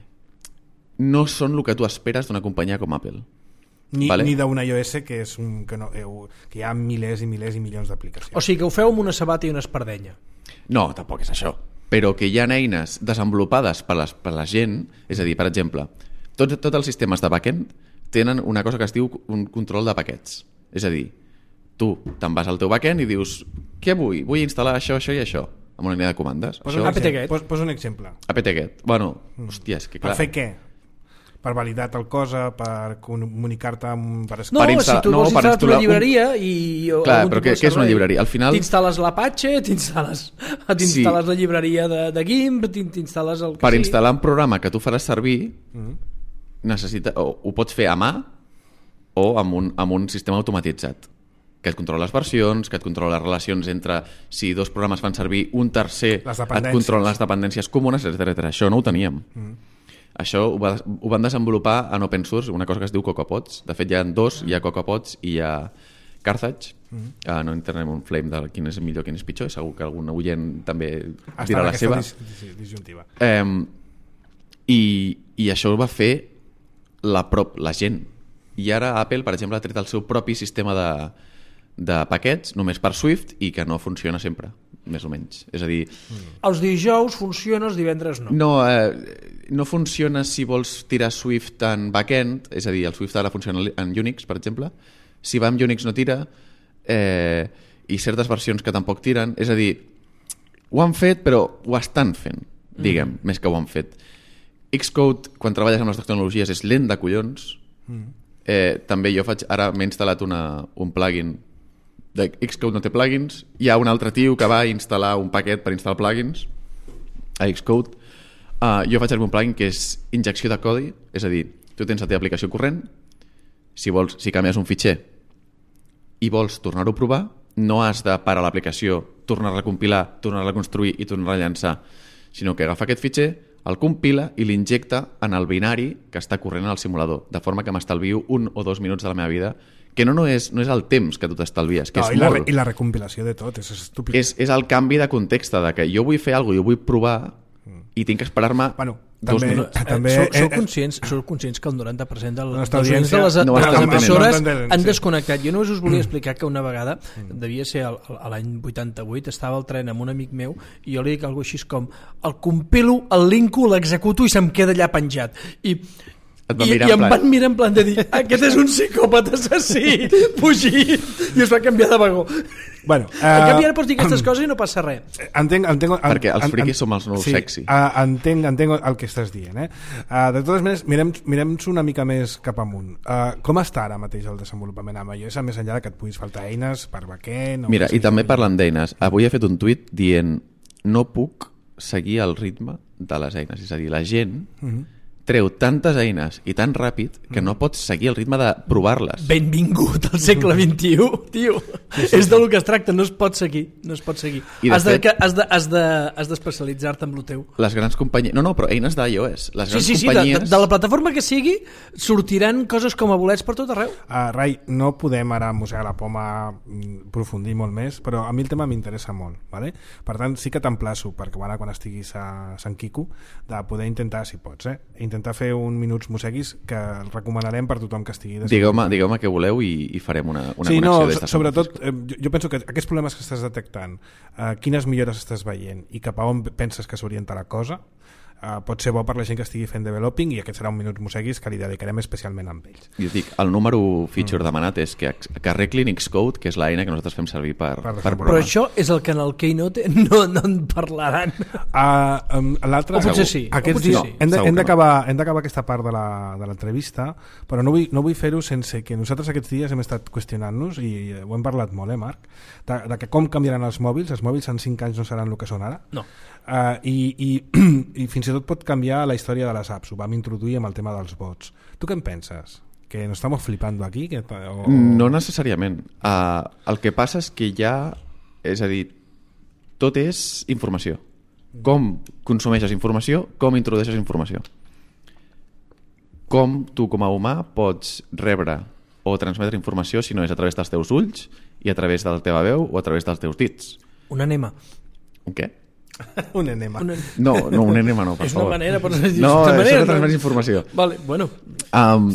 No són el que tu esperes d'una companyia com Apple. Ni, vale. ni d'un iOS que, és un, que, no, eh, que hi ha milers i milers i milions d'aplicacions. O sigui que ho feu amb una sabata i una espardenya. No, tampoc és això. Però que hi ha eines desenvolupades per, les, per la gent, és a dir, per exemple, tots, tots els sistemes de backend tenen una cosa que es diu un control de paquets. És a dir, tu te'n vas al teu backend i dius, què vull? Vull instal·lar això, això i això, amb una línia de comandes. Posa Això, un, apt-get. exemple, pos, posa un exemple. apt-get. Bueno, hòstia, és que Per clar... fer què? Per validar tal cosa, per comunicar-te amb... Per No, Per si instal·lar- tu no, vols per instal·lar instal·lar una un- llibreria i... o Clar, algun però tipus què- de què és una servei. llibreria? Al final- T'instal·les l'Apache, t'instal·les t'instal·les Sí. la llibreria de, de GIMP, t'in- t'instal·les el que Per sigui. instal·lar un programa que tu faràs servir, Mm. necessita, o, ho pots fer a mà o amb un, amb un sistema automatitzat que et controla les versions, que et controla les relacions entre si dos programes fan servir un tercer, Les et dependències. controla les dependències comunes, etcètera. Això no ho teníem. Mm. Això ho, va, ho van desenvolupar en open source, una cosa que es diu CocoaPods. De fet, hi ha dos, hi ha CocoaPods i hi ha Carthage. Mm. Uh, no entrarem en un flame de quin és millor, quin és pitjor, segur que algun oient també Està dirà en la aquesta seva. dis, dis, disjuntiva. Eh, i, I això ho va fer la, prop, la gent. I ara Apple, per exemple, ha tret el seu propi sistema de, de paquets només per Swift i que no funciona sempre, més o menys. És a dir, Els dijous funciona, els divendres no. no, eh, no funciona si vols tirar Swift en backend, és a dir, el Swift ara funciona en Unix, per exemple. Si va amb Unix no tira, eh, i certes versions que tampoc tiren. És a dir, ho han fet, però ho estan fent, diguem, mm. més que ho han fet. Xcode, quan treballes amb les tecnologies, és lent de collons. Mm. Eh, també jo faig, ara m'he instal·lat una, un plugin de Xcode, no té plugins, hi ha un altre tio que va instal·lar un paquet per instal·lar plugins a Xcode. Uh, jo faig servir un plugin que és injecció de codi, és a dir, tu tens la teva aplicació corrent, si vols, si canvies un fitxer i vols tornar-ho a provar, no has de parar l'aplicació, tornar a recompilar, tornar a reconstruir i tornar a llançar, sinó que agafa aquest fitxer, el compila i l'injecta en el binari que està corrent al simulador, de forma que m'estalvio un o dos minuts de la meva vida, que no, no, és, no és el temps que tu t'estalvies, que No, és i, la, molt... re- I la recompilació de tot, és estúpid. És, és el canvi de context de que jo vull fer alguna cosa, jo vull provar i tinc que esperar-me Bueno, dos també- minuts. Eh, també- sou, eh, sou, eh, conscients, sou conscients que el noranta per cent del, La dels nostra oients de les, no de ho les estan entenent. emissores No entenen, han sí. desconnectat. Jo només us volia explicar que una vegada, devia ser el- el- l'any vuitanta-vuit, estava al tren amb un amic meu i jo li dic alguna cosa així com el compilo, el linko, l'executo i se'm queda allà penjat. I Et van I, mirar i en em plan- van mirar en plan de dir aquest és un psicòpata assassí fugit, i es va canviar de vagó. Bueno, En canvi eh, ara pots dir aquestes coses i no passa res. entenc, entenc, en, Perquè els en- friquis en- som els nous sí, sexy. eh, entenc, entenc el que estàs dient, eh? Uh, de totes maneres, mirem, mirem-nos una mica més cap amunt. Uh, com està ara mateix el desenvolupament amb iOS, més enllà de que et puguis faltar eines per backend? o Mira, que i sigui- també parlant d'eines, avui he fet un tuit dient no puc seguir el ritme de les eines, és a dir, la gent Mhm. treu tantes eines i tan ràpid que no pots seguir el ritme de provar-les. Benvingut al segle vint-i-u, tio. Sí, sí, és del que es tracta, no es pot seguir. No es pot seguir. I de has, de, fet- has, de, has, de, has d'especialitzar-te en el teu. Les grans companyies... No, no, però eines d'iOS. Les Sí, grans sí, sí, de, companyies... de, de la plataforma que sigui sortiran coses com a bolets per tot arreu. Uh, Rai, no podem ara mossegar la poma, mm, profundir molt més, però a mi el tema m'interessa molt, ¿vale? Per tant, sí que t'emplaço, perquè ara quan estiguis a Sant Quico, de poder intentar, si pots, eh? intentar fer un minuts mosseguis que el recomanarem per tothom que estigui... Digueu-me digueu què voleu i, i farem una, una sí, connexió no, des de Sant sobretot, Francisco. eh, jo, jo penso que aquests problemes que estàs detectant, eh, quines millores estàs veient i cap a on penses que s'orienta la cosa, eh, pot ser bo per la gent que estigui fent developing, i aquest serà un minut mosseguis que li dedicarem especialment amb ells. Jo dic, el número feature mm. demanat és que, que arreglin Xcode, que és l'eina que nosaltres fem servir per, Per per, desenvolupar. Però programar. això és el que en el Keynote no, no en parlaran. Uh, um, l'altre... O potser sí, o Aquests potser dies, sí. hem de- Segur hem que d'acabar hem d'acabar aquesta part de la- de l'entrevista, però no vull, no vull fer-ho sense que nosaltres aquests dies hem estat qüestionant-nos, i ho hem parlat molt, eh, Marc, de, de que com canviaran els mòbils. Els mòbils en cinc anys no seran el que són ara. No. Uh, i, i, i fins i tot pot canviar la història de les apps. Ho vam introduir amb el tema dels bots. Tu què en penses? Que nos estamos flipando aquí? Que, o, o... No necessàriament. Uh, el que passa és que ja... És a dir, tot és informació. Com consumeixes informació, com introdueixes informació. Com tu com a humà pots rebre o transmetre informació si no és a través dels teus ulls i a través de la teva veu o a través dels teus dits. Un enema. Un què? un enema. Una... No, no, un enema no, per És una favor. manera, però... No, és una això manera, no transmets informació. Vale, bueno, Um,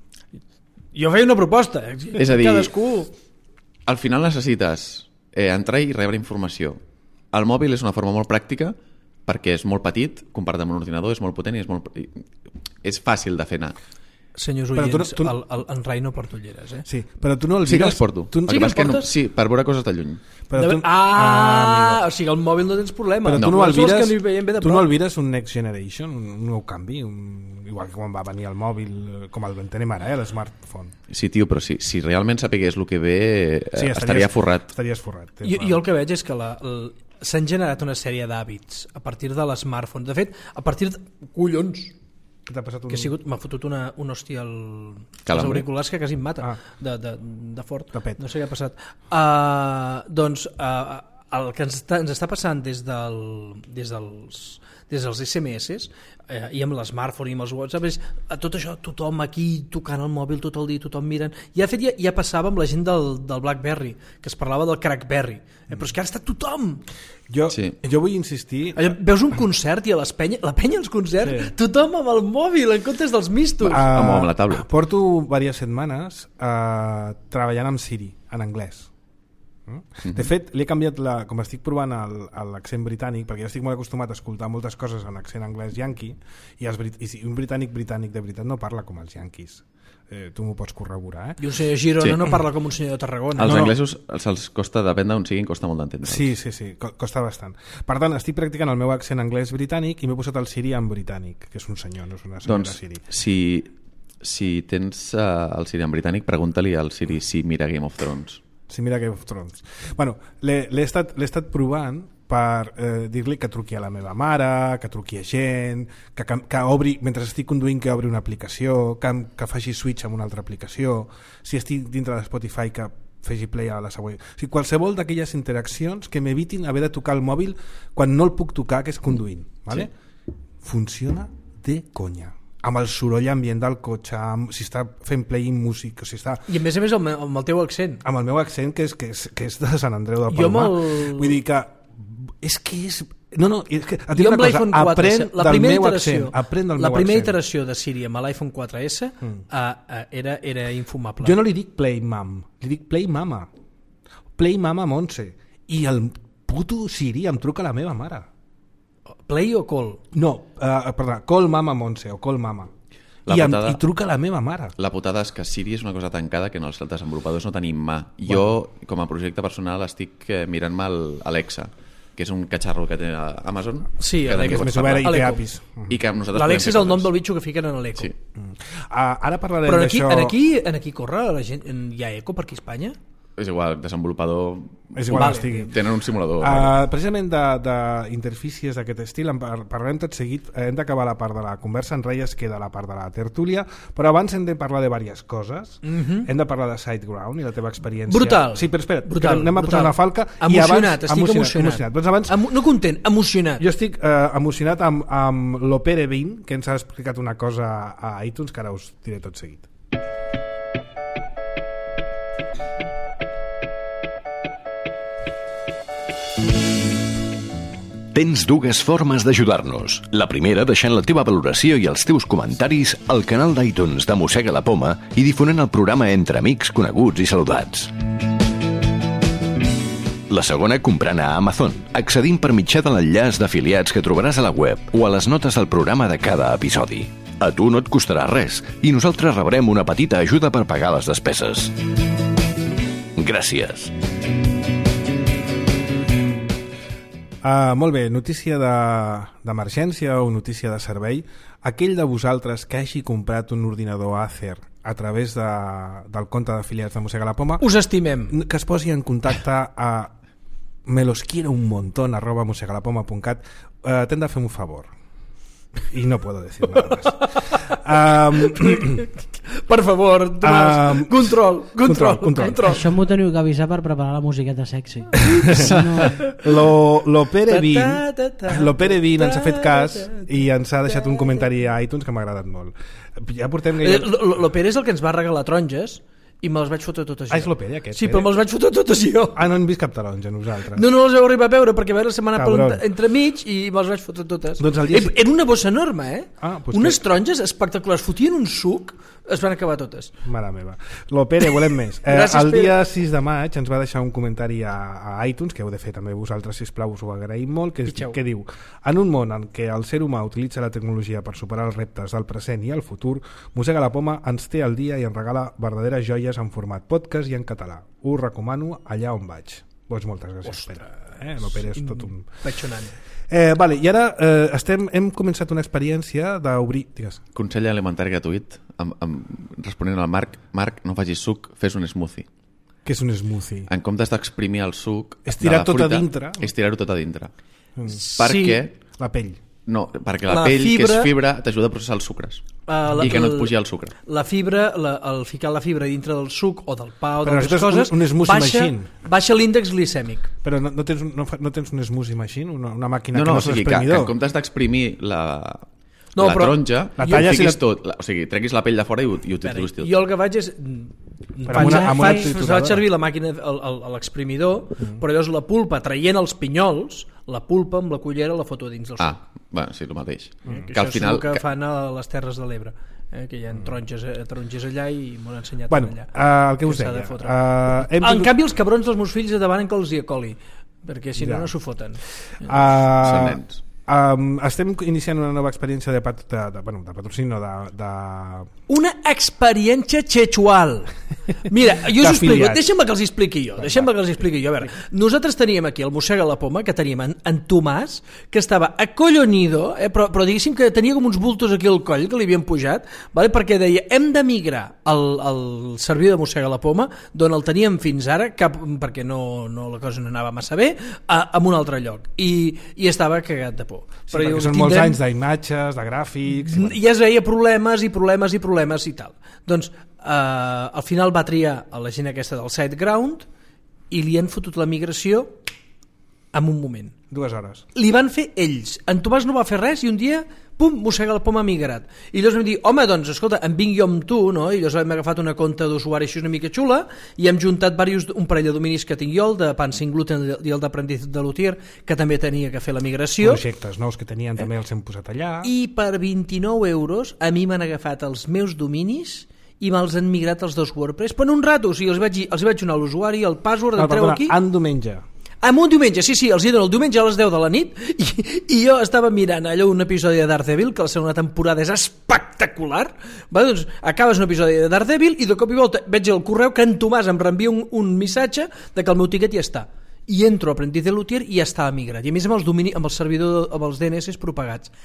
jo feia una proposta. És a dir- Cadascú... al final necessites eh, entrar i rebre informació. El mòbil és una forma molt pràctica perquè és molt petit, comparat amb un ordinador, és molt potent i és, molt... i és fàcil de fer anar. Senyors Però tu no- oients, tu no- el, el, en Rai no porta ulleres, eh? Sí, però tu no el Sí que mires- les porto. Tu, El Sí que que passa és que no, portes? sí, per veure coses de lluny. però De... tu, Ah, amigo. o sigui, el mòbil no tens problema. Però No. tu no, Són el els vires, que no hi veiem bé de tu no prop. el vires un Next Generation, un, un nou canvi, un, igual que quan va venir el mòbil, eh, com el tenim ara, eh, l'smartphone. Sí, tio, però si, si realment sapigués el que ve, eh, Sí, estaria forrat. Estaries forrat. tens Jo, raó. jo el que veig és que la, el, s'han generat una sèrie d'hàbits a partir de l'smartphone. De fet, a partir de... Collons! Què t'ha passat? Un... Que ha sigut... M'ha fotut una, una hòstia al, als Calambre. auriculars que quasi em mata. Ah. De, de, de fort. De pet. No sé què ha passat. Uh, doncs uh, el que ens està, ens està passant des, del, des, dels, des dels esse eme esse eh, i amb l'smartphone i amb els WhatsApp és a tot això, tothom aquí tocant el mòbil tot el dia, tothom mirant, i de fet ja, ja passava amb la gent del, del BlackBerry, que es parlava del Crackberry, eh, però és que ara està tothom. Jo, Sí. jo vull insistir... Allò, veus un concert i a les penya, la penya als concerts, Sí. sí. tothom amb el mòbil en comptes dels mistos. Ah, Amb- amb la tablet. Porto diverses setmanes uh, treballant amb Siri, en anglès. Mm? De fet, li he canviat la, com estic provant el- l'accent britànic, perquè jo estic molt acostumat a escoltar moltes coses en accent anglès yanqui, i, els, brit- i si un britànic britànic de veritat no parla com els yanquis. Eh, tu m'ho pots corroborar, eh? I un senyor Girona Sí. no parla com un senyor de Tarragona. Als No, no. anglesos se'ls costa, depèn d'on siguin, costa molt d'entendre. Sí, sí, sí, co- costa bastant. Per tant, estic practicant el meu accent anglès britànic i m'he posat el Siri en britànic, que és un senyor, no és una senyora Doncs, Siri. si, si tens uh, el Siri en britànic, pregunta-li al Siri si mira Game of Thrones. Si mira Game of Thrones. Bueno, l'he l'he estat, l'he estat provant per eh, dir-li que truqui a la meva mare, que truqui a gent, que, que, que obri, mentre estic conduint, que obri una aplicació, que, que faci switch amb una altra aplicació, si estic dintre de Spotify, que faci play a la següent. O sigui, qualsevol d'aquelles interaccions que m'evitin haver de tocar el mòbil quan no el puc tocar, que és conduint. Vale? Sí. Funciona de conya. Amb el soroll ambient del cotxe, amb, si està fent playing músic, o si està I a més a més amb, amb el teu accent. amb el meu accent, que és, que és, que és de Sant Andreu del Jo Palomar. amb el- Vull dir que és que és... No, no, és que... Et Jo dic amb una cosa, l'iPhone quatre aprèn esse, la del primera meu iteració, accent, aprèn del la meu primera accent. iteració de Siri amb l'iPhone quatre esse mm. uh, uh, era, era infumable. Jo no li dic Play Mam, li dic Play Mama. Play Mama Montse. I el puto Siri em truca la meva mare. Play o call? No, uh, perdó, Call Mama Montse o Call Mama. La I, em, putada- I truca la meva mare. La putada és que Siri és una cosa tancada que no els desenvolupadors no tenim mà. Jo, com a projecte personal, estic eh, mirant-me el Alexa, que és un catxarro que té a Amazon. Sí, que Alexa. també Que és pots més obert i parlar. té Aleco. apis. I que nosaltres L'Alexa podem és fer el nom coses. del bitxo que fiquen en l'eco. Sí. Uh, ara parlarem Però en aquí, d'això... en, aquí, en aquí corre la gent, en, hi ha eco per aquí a Espanya? és igual, desenvolupador... És igual Vale. que estigui. Tenen un simulador. Uh, precisament d'interfícies d'aquest estil en par parlarem tot seguit. Hem d'acabar la part de la conversa, en Rai es queda la part de la tertúlia, però abans hem de parlar de diverses coses. Mhm. Hem de parlar de SiteGround i la teva experiència. Brutal. Sí, però espera't, Brutal, anem a posar brutal. una falca. Emocionat, i abans, estic emocionat. emocionat. Doncs abans, Emo no content, emocionat. jo estic eh, emocionat amb, amb l'Opere vint, que ens ha explicat una cosa a iTunes que ara us diré tot seguit. Tens dues formes d'ajudar-nos. La primera, deixant la teva valoració i els teus comentaris al canal d'iTunes de Mossega la Poma i difonent el programa entre amics, coneguts i saludats. La segona, comprant a Amazon, accedint per mitjà de l'enllaç d'afiliats que trobaràs a la web o a les notes del programa de cada episodi. A tu no et costarà res i nosaltres rebrem una petita ajuda per pagar les despeses. Gràcies. Uh, molt bé, notícia d'emergència o notícia de servei. Aquell de vosaltres que hagi comprat un ordinador Acer a través de, del compte d'afiliats de Mossega la Poma, Us estimem. que es posi en contacte a me los quiero un montón arroba mosegalapoma punt cat. Uh, t'hem de fer un favor y no puedo decir nada más. um, Per favor, Tomàs, Um, control, control, control, control. control. Això m'ho teniu que avisar per preparar la musiqueta sexy. No. Lo, lo Pere Ta, vint ta, ta, ta, lo Pere vint ens ha fet cas ta, ta, i ens ha deixat un comentari a iTunes que m'ha agradat molt. Ja portem Eh, gaire... l- l- L'Opere és el que ens va regalar taronges i me les vaig fotre totes jo. Ah, és l'Opere, aquest, Sí, Pere? però me les vaig fotre totes jo. Ah, no hem vist cap taronja nosaltres. No, no les heu arribat a veure perquè va la setmana Cabron. pel entremig i me les vaig fotre totes. Doncs el dia- Era era una bossa enorme, eh? Ah, doncs Unes que- taronges espectaculars, fotien un suc, es van acabar totes. Mare meva. Lo Pere, volem més. Eh, Gràcies, el Pere. dia sis de maig ens va deixar un comentari a, a iTunes, que heu de fer també vosaltres, sisplau, us ho agraïm molt, que, és, Pitxeu. que diu: en un món en què el ser humà utilitza la tecnologia per superar els reptes del present i el futur, Mossega la Poma ens té al dia i ens regala verdaderes joies en format podcast i en català. Us recomano allà on vaig. Doncs moltes gràcies, Pere. Eh? Lo Pere és tot un... Vaig sonant. Eh, vale, i ara eh, estem, hem començat una experiència d'obrir... Digues. Consell alimentari gratuït, amb, amb, responent al Marc, Marc, no facis suc, fes un smoothie. Què és un smoothie? En comptes d'exprimir el suc... És tirar de la tot a fruita, dintre? És tirar-ho tot a dintre. Mm. Perquè... La pell. No, perquè la, La pell, fibra- que és fibra, t'ajuda a processar els sucres. Uh, la, I que no et pugi el sucre. La fibra, la, el ficar la fibra dintre del suc o del pa o Però d'altres necessites coses, un- un smoothie baixa, machine. baixa l'índex glicèmic. Però no, no, tens, un- no, fa- no tens un smoothie machine? Una, una màquina No, que no, no o és sigui, que, que exprimidor? en comptes d'exprimir la, No, la però- taronja, La la talles i fiquis la- tot. La, o sigui, treguis la pell de fora i ho, i ho utilitzis tot. Jo el que faig és... Però amb una- amb una faig, trituradora. faig servir la màquina, el- el- l'exprimidor, mm. però llavors la pulpa, traient els pinyols, la pulpa amb la cullera la foto dins del suc. Ah, bueno, sí, el mateix. Mm. Que al Això final... és el que que- fan a les Terres de l'Ebre, eh, que hi ha taronges, eh, taronges allà i m'ho han ensenyat Bueno, allà. uh, el que us s'ha de deia. fotre. Uh, hem En tingut- canvi, els cabrons dels meus fills demanen que els hi acoli, perquè si no, Ja. no s'ho foten. Són Uh, nens. um, estem iniciant una nova experiència de, pat de, de, bueno, de patrocini, no, de, de... Una experiència xexual. Mira, jo us ho explico, D'afiliats. deixa'm que els expliqui jo, deixa'm que els expliqui jo. A veure, nosaltres teníem aquí el Mossega la Poma, que teníem en, en Tomàs, que estava acollonido, eh, però, però diguéssim que tenia com uns bultos aquí al coll que li havien pujat, vale? Perquè deia, hem de migrar al, al servidor de Mossega la Poma, d'on el teníem fins ara, cap, perquè no, no la cosa no anava massa bé, a, a un altre lloc. I, i estava cagat de por. Sí, perquè són molts anys d'imatges, de gràfics... I, I ja es veia problemes i problemes i problemes i tal. Doncs eh, al final va triar a la gent aquesta del SiteGround i li han fotut la migració en un moment. dues hores. Li van fer ells. En Tomàs no va fer res i un dia, pum, Mossega la Poma ha migrat. I llavors vam dir, home, doncs, escolta, em vinc jo amb tu, no? I llavors hem agafat una compte d'usuari així una mica xula i hem juntat diversos, un parell de dominis que tinc jo, el de Pan Sin Gluten i el d'Aprendiz de Luthier, que també tenia que fer la migració. Projectes nous que tenien també els hem posat allà. I per vint-i-nou euros a mi m'han agafat els meus dominis i me'ls han migrat els dos WordPress. Per un rato, o sigui, els vaig, dir- els vaig donar a l'usuari, el password, Ah, entreu perdona, aquí... en diumenge. En un diumenge, sí, sí, els hi dono el diumenge a les deu de la nit i, i jo estava mirant allò un episodi de Daredevil, que la segona temporada és espectacular. Va, doncs acabes un episodi de Daredevil i de cop i volta veig el correu que en Tomàs em reenvia un, un missatge de que el meu tiquet ja està. I entro a Aprendiz de Luthier i ja estava migrat. I a més amb, els domini, amb el servidor, amb els D N S propagats.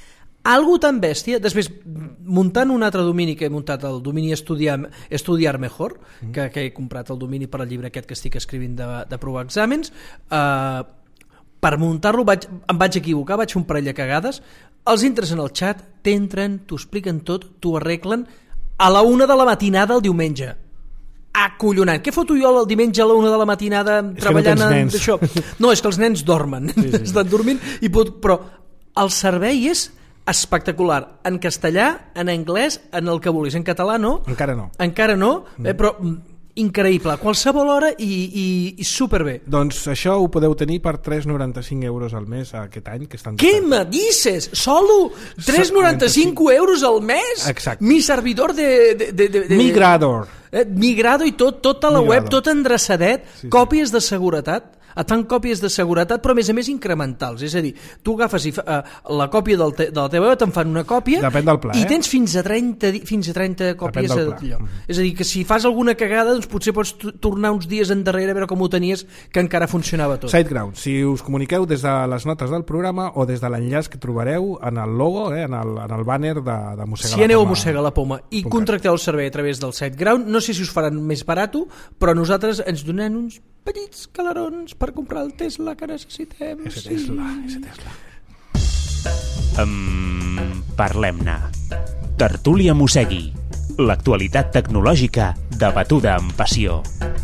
algo tan bèstia. Després, muntant un altre domini que he muntat, el domini Estudiar, Estudiar Mejor, mm. que, que he comprat el domini per al llibre aquest que estic escrivint de, de provar exàmens, eh, per muntar-lo vaig, em vaig equivocar, vaig fer un parell de cagades, els entres en el xat, t'entren, t'ho expliquen tot, t'ho arreglen a la una de la matinada el diumenge. Acollonant. Què foto jo el diumenge a la una de la matinada és treballant no en això? No, és que els nens dormen, sí, sí. Estan dormint, i pot... però el servei és espectacular, en castellà, en anglès, en el que vulguis, en català no. Encara no. Encara no, mm. eh, però increïble, a qualsevol hora i, i, i superbé. Doncs això ho podeu tenir per tres coma noranta-cinc euros al mes aquest any. Que estan Què me dices? Solo tres coma noranta-cinc euros al mes? Exacte. Mi servidor de... de, de, de, de Migrador. Eh, Migrado i tot, tota la Migrado. web, tot endreçadet, Sí, sí. còpies de seguretat, et fan còpies de seguretat, però a més a més incrementals, és a dir, tu agafes i fa, uh, la còpia del te, de la teva web, te'n fan una còpia Depèn del pla, i eh? tens fins a trenta, fins a trenta còpies del pla. d'allò. Mm-hmm. És a dir, que si fas alguna cagada, doncs potser pots tornar uns dies endarrere a veure com ho tenies, que encara funcionava tot. SiteGround, si us comuniqueu des de les notes del programa o des de l'enllaç que trobareu en el logo, eh, en, el, en el banner de, de Mossega Si la aneu a Poma. Mossega la Poma i contracteu el servei a través del SiteGround, no sé si us faran més barato, però nosaltres ens donem uns petits calarons per comprar el Tesla que necessitem. Ese Tesla, ese Tesla. Um, Parlem-ne. Tertúlia Mossegui. L'actualitat tecnològica debatuda amb passió.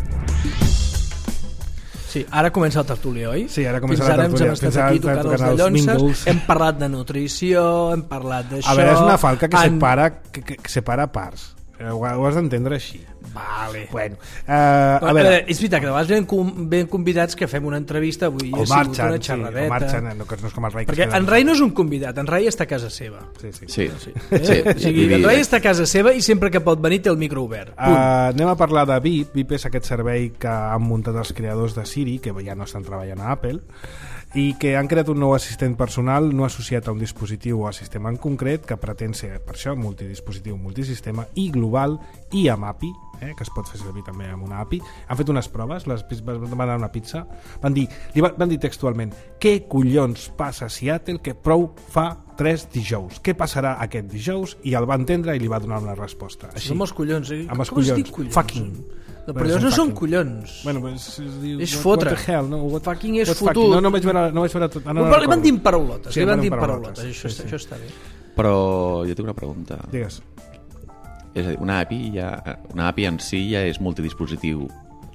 Sí, ara comença el tertúlia, oi? Sí, ara comença Fins la ara tertúlia. ens hem Fins estat ara aquí hem tocant tocant els els dallonses, mingles. hem parlat de nutrició, hem parlat d'això... A veure, és una falca que, en... separa, que, que, que separa parts. Ho, ho has d'entendre així. Vale. Bueno, uh, a Però, veure... és veritat que de vegades venen, com, venen convidats que fem una entrevista, avui O ha sigut marxen, una sí, xerradeta... o marxen, no, que no és com el Rai. Perquè en Rai no és un convidat, en Rai està a casa seva. Sí, sí. Sí, Sí. sí. Eh? O sigui, en Rai està a casa seva i sempre que pot venir té el micro obert. Punt. Uh, anem a parlar de V I P. V I P és aquest servei que han muntat els creadors de Siri, que ja no estan treballant a Apple, i que han creat un nou assistent personal no associat a un dispositiu o a sistema en concret, que pretén ser, per això, multidispositiu, multisistema i global i amb A P I, eh, que es pot fer servir també amb una A P I. Han fet unes proves, les van demanar una pizza, van dir, li van dir textualment: què collons passa a Seattle que prou fa tres dijous? Què passarà aquest dijous? I el va entendre i li va donar una resposta. Així, Amb els collons, eh? amb els Com es collons. diu collons? Fucking. No, però allò no són fucking. collons. Bueno, pues, es diu, És what- fotre. What the hell, no? What, Fucking és what fotut. fucking. No, no vaig veure... No vaig veure tot, ah, no, no Però li van recordo. dir paraulotes, Sí, li van van dir dir paraulotes, paraulotes, això, sí, sí. això està bé. Però jo tinc una pregunta. Digues. És a dir, una A P I, ja, una A P I en si ja és multidispositiu.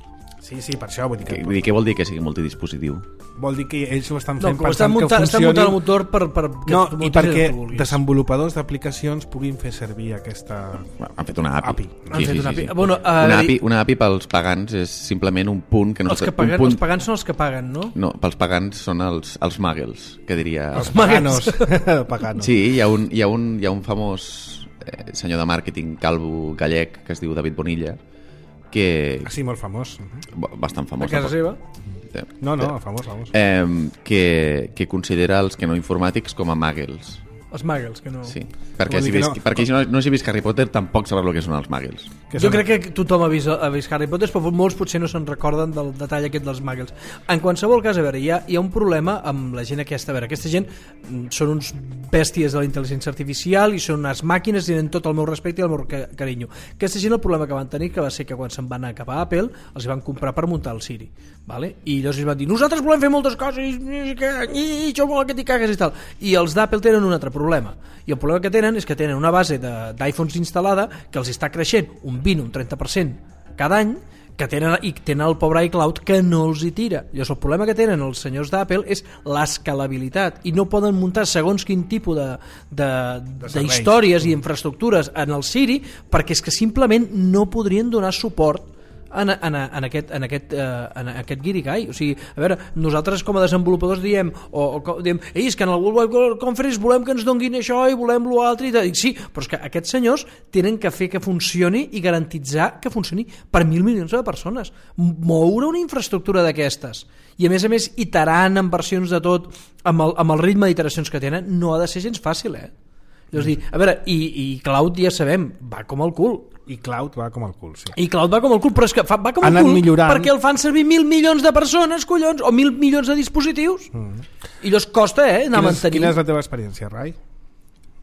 Sí, sí, per això vull dir que... Què, vull dir, què vol dir que sigui multidispositiu? Vol dir que ells ho estan No, fent com pensant estan muntant, que estan funcioni... muntant el motor per, per que No, tu i muntis perquè el que vulguis. desenvolupadors d'aplicacions puguin fer servir aquesta... Han fet una A P I. A P I. Han fet una A P I. Bueno, uh, una, A P I una A P I pels pagans és simplement un punt que no... Els, que un paguen, punt... els pagans són els que paguen, no? No, pels pagans són els, els muggles, que diria... Els paganos. paganos. Sí, hi ha un, hi ha un, hi ha un famós eh, senyor de màrqueting calvo gallec que es diu David Bonilla, que... Sí, molt famós. b- bastant A famós. casa seva. Eh, No, no, famós, famós. Eh, que, que considera els que no informàtics com a muggles. Els muggles, que no... Sí, perquè Vol si, dir que vis, no- perquè si no, no hagi vist Harry Potter tampoc sabrà el que són els muggles. Que Jo són- crec que tothom ha vist, ha vist Harry Potter, però molts potser no se'n recorden del detall aquest dels muggles. En qualsevol cas, a veure, hi ha, hi ha un problema amb la gent aquesta. A veure, aquesta gent mm, són uns bèsties de la intel·ligència artificial i són unes màquines i tenen tot el meu respecte i el meu ca carinyo. Aquesta gent el problema que van tenir que va ser que quan se'n van anar cap a Apple els van comprar per muntar el Siri. Vale? I llavors ells van dir, nosaltres volem fer moltes coses i, i, i, i això vol que t'hi cagues i tal. I els d'Apple tenen un altre problema. I el problema que tenen és que tenen una base d'iPhones instal·lada que els està creixent un vint, un trenta per cent cada any, que tenen, i tenen el pobre iCloud que no els hi tira. Llavors el problema que tenen els senyors d'Apple és l'escalabilitat i no poden muntar segons quin tipus de, de, de, de històries i infraestructures en el Siri perquè és que simplement no podrien donar suport en, en, en aquest, en aquest, uh, en aquest guirigall. O sigui, a veure, nosaltres com a desenvolupadors diem, o, o diem, ei, és que en el World Wide Conference volem que ens donguin això i volem l'altre, i dic, sí, però és que aquests senyors tenen que fer que funcioni i garantitzar que funcioni per mil milions de persones. Moure una infraestructura d'aquestes i a més a més iterant en versions de tot amb el, amb el ritme d'iteracions que tenen no ha de ser gens fàcil, eh? Llavors, dir, a veure, i, i Cloud ja sabem, va com el cul. I Cloud va com el cul, sí. I Cloud va com el cul, però és que fa, va com Han el anat cul millorant. perquè el fan servir mil milions de persones, collons, o mil milions de dispositius. Mm. I llavors costa, eh, anar Quina és, mantenint. quina és la teva experiència, Rai?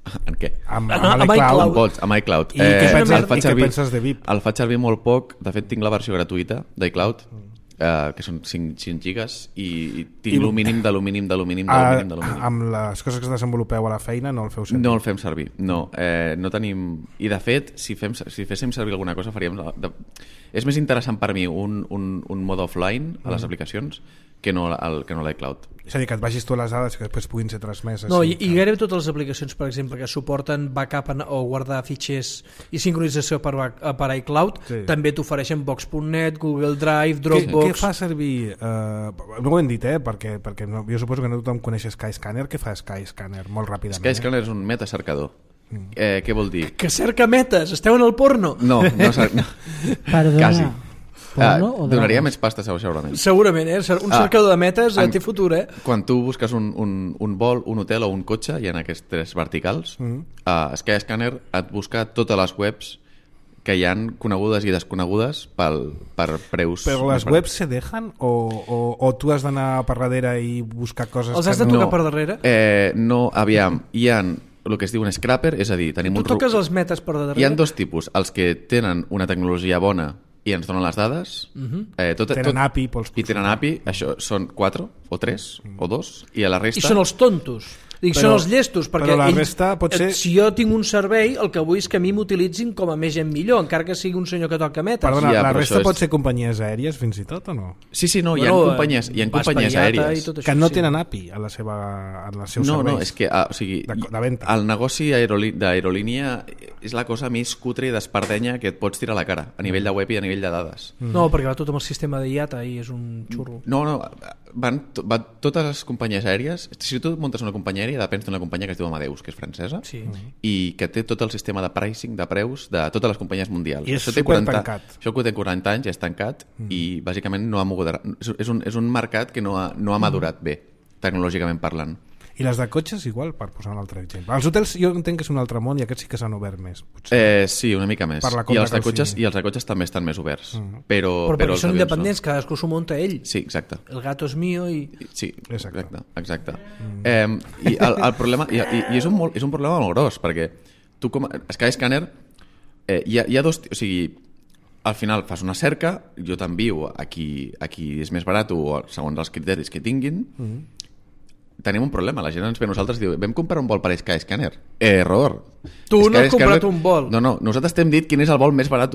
En què? Amb, Ah, amb, no, amb amb l'iCloud. iCloud. Amb bots, amb iCloud. I què penses- el faig i què servir- penses de V I P? El faig servir molt poc. De fet, tinc la versió gratuïta d'iCloud, eh, que són cinc gigas, i, i tinc I- lo mínim de lo mínim de lo mínim de lo Ah, mínim de lo mínim. amb les coses que desenvolupeu a la feina no el feu servir. No el fem servir, no. Eh, no tenim... I de fet, si, fem, si féssim servir alguna cosa, faríem... De... De... És més interessant per mi un, un, un mode offline a les aplicacions que no, el, que no l'iCloud. És a dir, que et vagis tu a les dades i que després puguin ser transmeses. No, sí. i, i gairebé totes les aplicacions, per exemple, que suporten backup en, o guardar fitxers i sincronització per, bac- per iCloud, Sí. també t'ofereixen Box punt net, Google Drive, Què, Dropbox... què fa servir... Eh, no ho hem dit, eh? Perquè, perquè no, jo suposo que no tothom coneix Skyscanner. Què fa Skyscanner? Molt ràpidament. Skyscanner és un metacercador. Eh, què vol dir? Que cerca metes, esteu en el porno? No, no, cer- no. Perdona. Quasi. Ah, Porno o donaria drama? més pasta, segurament. Segurament, eh? Un Ah, cercador de metes eh, en- té futur, eh? Quan tu busques un, un, un vol, un hotel o un cotxe, hi ha aquests tres verticals, mm. uh, Skyscanner et busca totes les webs que hi han conegudes i desconegudes pel, per preus... Però les més webs se dejan o, o, o tu has d'anar per darrere i buscar coses Els has que de no... tocar per darrere? Eh, no, aviam, hi ha el que es diu un scrapper, és a dir, tenim Tu un... ru- toques els metes per darrere? Hi ha dos tipus, els que tenen una tecnologia bona i ens donen les dades. Uh-huh. eh, tot, Tenen tot, A P I pels I tenen A P I, això són quatre o tres mm. o dos, i a la resta... I són els tontos. Dic, Però- són els llestos, perquè però la ells, resta pot ser- eh, si jo tinc un servei, el que vull és que a mi m'utilitzin com a més gent millor, encara que sigui un senyor que toca metes. Perdona, Ja, la però resta això és- pot ser companyies aèries fins i tot o no? Sí, sí, no, hi ha Bueno, companyies, hi ha vas companyies per iata aèries. i tot això, Que no sí. tenen A P I a la seva, en els seus No, serveis. no, és que ah, o sigui, De- de venta. el negoci aerolí- d'aerolínia és la cosa més cutre i d'espardenya que et pots tirar a la cara, a nivell de web i a nivell de dades. No, perquè va tot amb el sistema de iata i és un xurro. No, no, van, to- van totes les companyies aèries, si tu muntes una companyia aèria, depèn d'una companyia que es diu Amadeus, que és francesa, Sí. i que té tot el sistema de pricing, de preus de totes les companyies mundials. I és Això té supertancat. Això que té quaranta anys, ja és tancat, mm. i bàsicament no ha mogut... És un, és un mercat que no ha, no ha madurat bé, tecnològicament parlant. I les de cotxes igual, per posar un altre exemple. Els hotels jo entenc que és un altre món i aquests sí que s'han obert més. Potser. Eh, sí, una mica més. Per la I compra els de que els cotxes, sigui. i els de cotxes també estan més oberts. Mm. Però, Però, però els són avions independents, cadascú s'ho munta ell. No. Sí, exacte. El gato és mío i... Sí, Exacte. exacte. exacte. Mm. Eh, I el, el problema i, i, i és, un molt, és un problema molt gros, perquè tu com a Skyscanner eh, hi, ha, hi ha dos... O sigui, al final fas una cerca, jo t'envio a qui, a qui és més barat o segons els criteris que tinguin. Mm. Tenim un problema, la gent ens ve a nosaltres i diu vam comprar un vol per Skyscanner. Error. Tu no has Skyscanner- comprat un vol. No, no, nosaltres t'hem dit quin és el vol més barat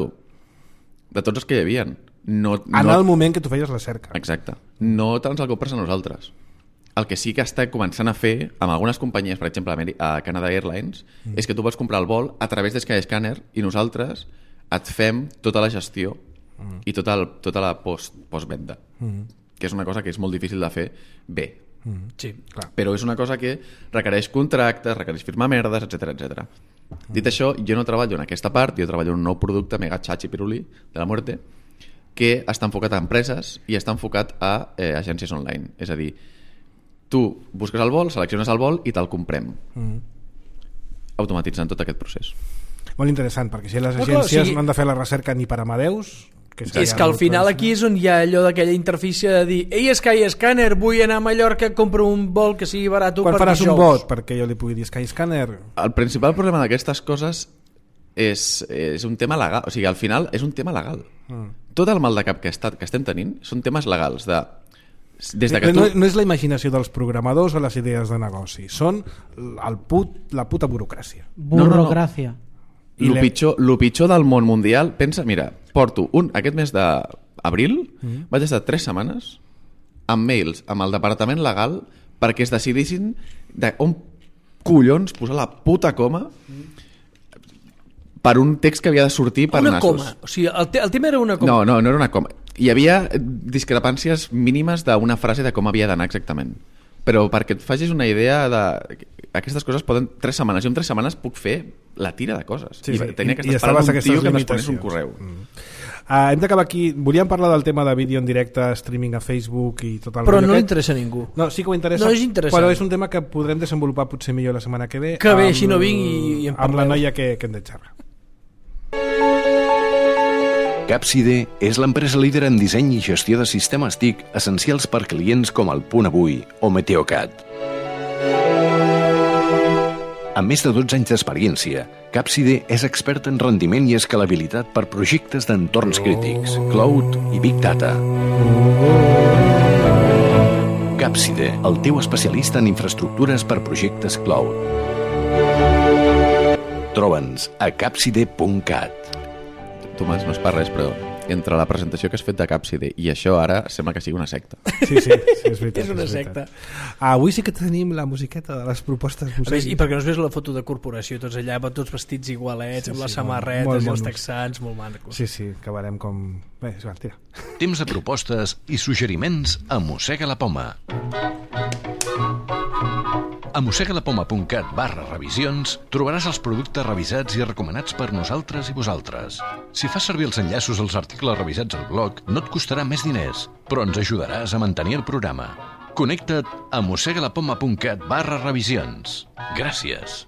de tots els que hi havia. No, En no... el moment que tu feies la cerca. Exacte. No te'ls el compres a nosaltres. El que sí que està començant a fer amb algunes companyies, per exemple Ameri- a Canada Airlines, mm. és que tu pots comprar el vol a través de Skyscanner i nosaltres et fem tota la gestió mm. i tota, el, tota la post, postvenda. Mm. Que és una cosa que és molt difícil de fer bé. Mm. Sí. Clar. Però és una cosa que requereix contractes, requereix firmar merdes, etcètera etcètera. Mm. Dit això, jo no treballo en aquesta part, jo treballo en un nou producte mega xachi piruli de la muerte que està enfocat a empreses i està enfocat a eh, agències online. És a dir, tu busques el vol, selecciones el vol i te'l comprem. Mm. Automatitzant tot aquest procés. Molt interessant, perquè si les No, clar, agències o sigui- no han de fer la recerca ni per Amadeus... Que És que al final aquí és on hi ha allò d'aquella interfície de dir ei, Skyscanner, vull anar a Mallorca, compro un vol que sigui barat Quan per faràs un dijous. bot perquè jo li pugui dir Skyscanner? El principal problema d'aquestes coses és, és un tema legal. O sigui, al final és un tema legal. Mm. Tot el mal de cap que, està, que estem tenint són temes legals de... Des de que no, tu... no és la imaginació dels programadors o les idees de negoci, són el put, la puta burocràcia. no, no. Burrocràcia. I Lo l'hem- pitjor, lo pitjor del món mundial, pensa, mira, porto un, aquest mes d'abril, mm. vaig estar tres setmanes amb mails amb el departament legal perquè es decidissin de on collons posar la puta coma per un text que havia de sortir per Una nassos. coma. O sigui, el, te el tema era una coma. No, no, no era una coma. Hi havia discrepàncies mínimes d'una frase de com havia d'anar exactament. Però perquè et facis una idea de... Aquestes coses poden... Tres setmanes. Jo en tres setmanes puc fer la tira de coses. Sí, sí. I tenia que I estar estaves esperant un aquestes tio que m'esponés un limitacions. correu. Mm. Uh, hem d'acabar aquí. Volíem parlar del tema de vídeo en directe, streaming a Facebook i tot el Però rotllo no li aquest. interessa a ningú. No, sí que ho interessa, No és interessant. però és un tema que podrem desenvolupar potser millor la setmana que ve. Que bé, amb- així no vinc i- i en amb la parleu. noia que, que hem de xerrar. Capside és l'empresa líder en disseny i gestió de sistemes T I C essencials per clients com el Punt Avui o Meteocat. Amb més de dotze anys d'experiència, Capside és expert en rendiment i escalabilitat per projectes d'entorns crítics, cloud i big data. Capside, el teu especialista en infraestructures per projectes cloud. Troba'ns a capside punt cat. Tomàs, no es per res, però entre la presentació que has fet de Capside i això ara sembla que sigui una secta. Sí, sí, sí, és veritat. És una és secta. Avui sí que tenim la musiqueta de les propostes A més, musicals. i perquè no es ves la foto de corporació, tots allà, tots vestits igualets, Sí, amb les sí, samarretes molt i els monos. texans, molt macos. Sí, sí, acabarem com... Bé, és igual, tira. Temps de propostes i suggeriments a Mossega la Poma. A mossegalapoma punt cat barra revisions trobaràs els productes revisats i recomanats per nosaltres i vosaltres. Si fas servir els enllaços als articles revisats al blog, no et costarà més diners, però ens ajudaràs a mantenir el programa. Connecta't a mossegalapoma punt cat barra revisions. Gràcies.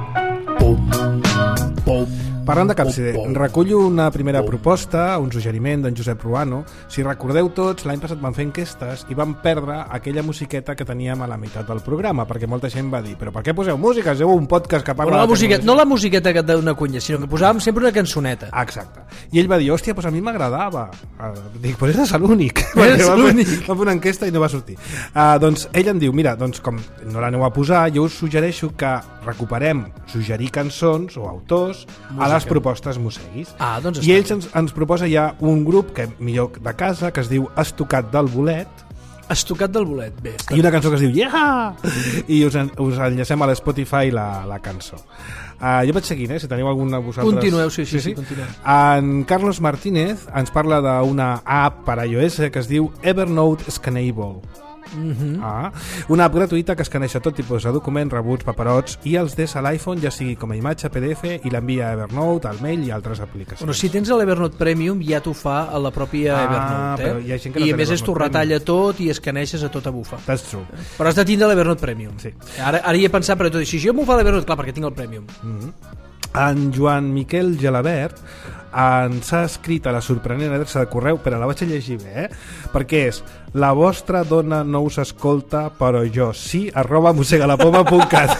Parlant de Capside, recullo una primera proposta, un suggeriment d'en Josep Ruano. Si recordeu tots, l'any passat vam fer enquestes i vam perdre aquella musiqueta que teníem a la meitat del programa, perquè molta gent va dir, però per què poseu música? Sou un podcast que parla Bueno, la de musiqueta, tecnologia. no la musiqueta que et dona cunya, sinó que posàvem sempre una cançoneta. Exacte. I ell va dir, hòstia, doncs a mi m'agradava. Uh, dic, doncs eres l'únic. Eres Perquè va fer- l'únic. Va fer una enquesta i no va sortir. Uh, doncs ell em diu, mira, doncs com no l'aneu a posar, jo us suggereixo que recuperem suggerir cançons o autors Música. a les propostes Mosseguis. Ah, doncs I està ells ens, ens proposa ja un grup que millor de casa, que es diu Estocat del Bolet, Estocat del bolet, bé. Està... i una cançó que es diu Yeah! I us, en, us enllacem a l'Spotify la, la cançó. Uh, jo vaig seguint, eh? Si teniu alguna de vosaltres... Continueu, sí, sí, sí, continueu. En Carlos Martínez ens parla d'una app per a iOS que es diu Evernote Scannable. Mm-hmm. Ah, una app gratuïta que escaneja tot tipus de documents, rebuts, paperots i els des a l'iPhone, ja sigui com a imatge P D F, i l'envia a Evernote, al mail i altres aplicacions. Bueno, si tens l'Evernote Premium ja t'ho fa a la pròpia Ah, Evernote, però eh? hi ha gent que no I té a més és t'ho l'Evernote retalla tot i escaneixes a tota bufa. That's true. Però has de tindre l'Evernote Premium. Sí. Ara, ara hi he pensat, però tot, si jo m'ho fa l'Evernote, clar, perquè tinc el Premium. En Joan Miquel Gelabert ens ha escrit a la sorprenent adreça de correu, però la vaig a llegir bé, eh? Perquè és la vostra dona no us escolta, però jo sí, arroba mossegalapoma punt cat.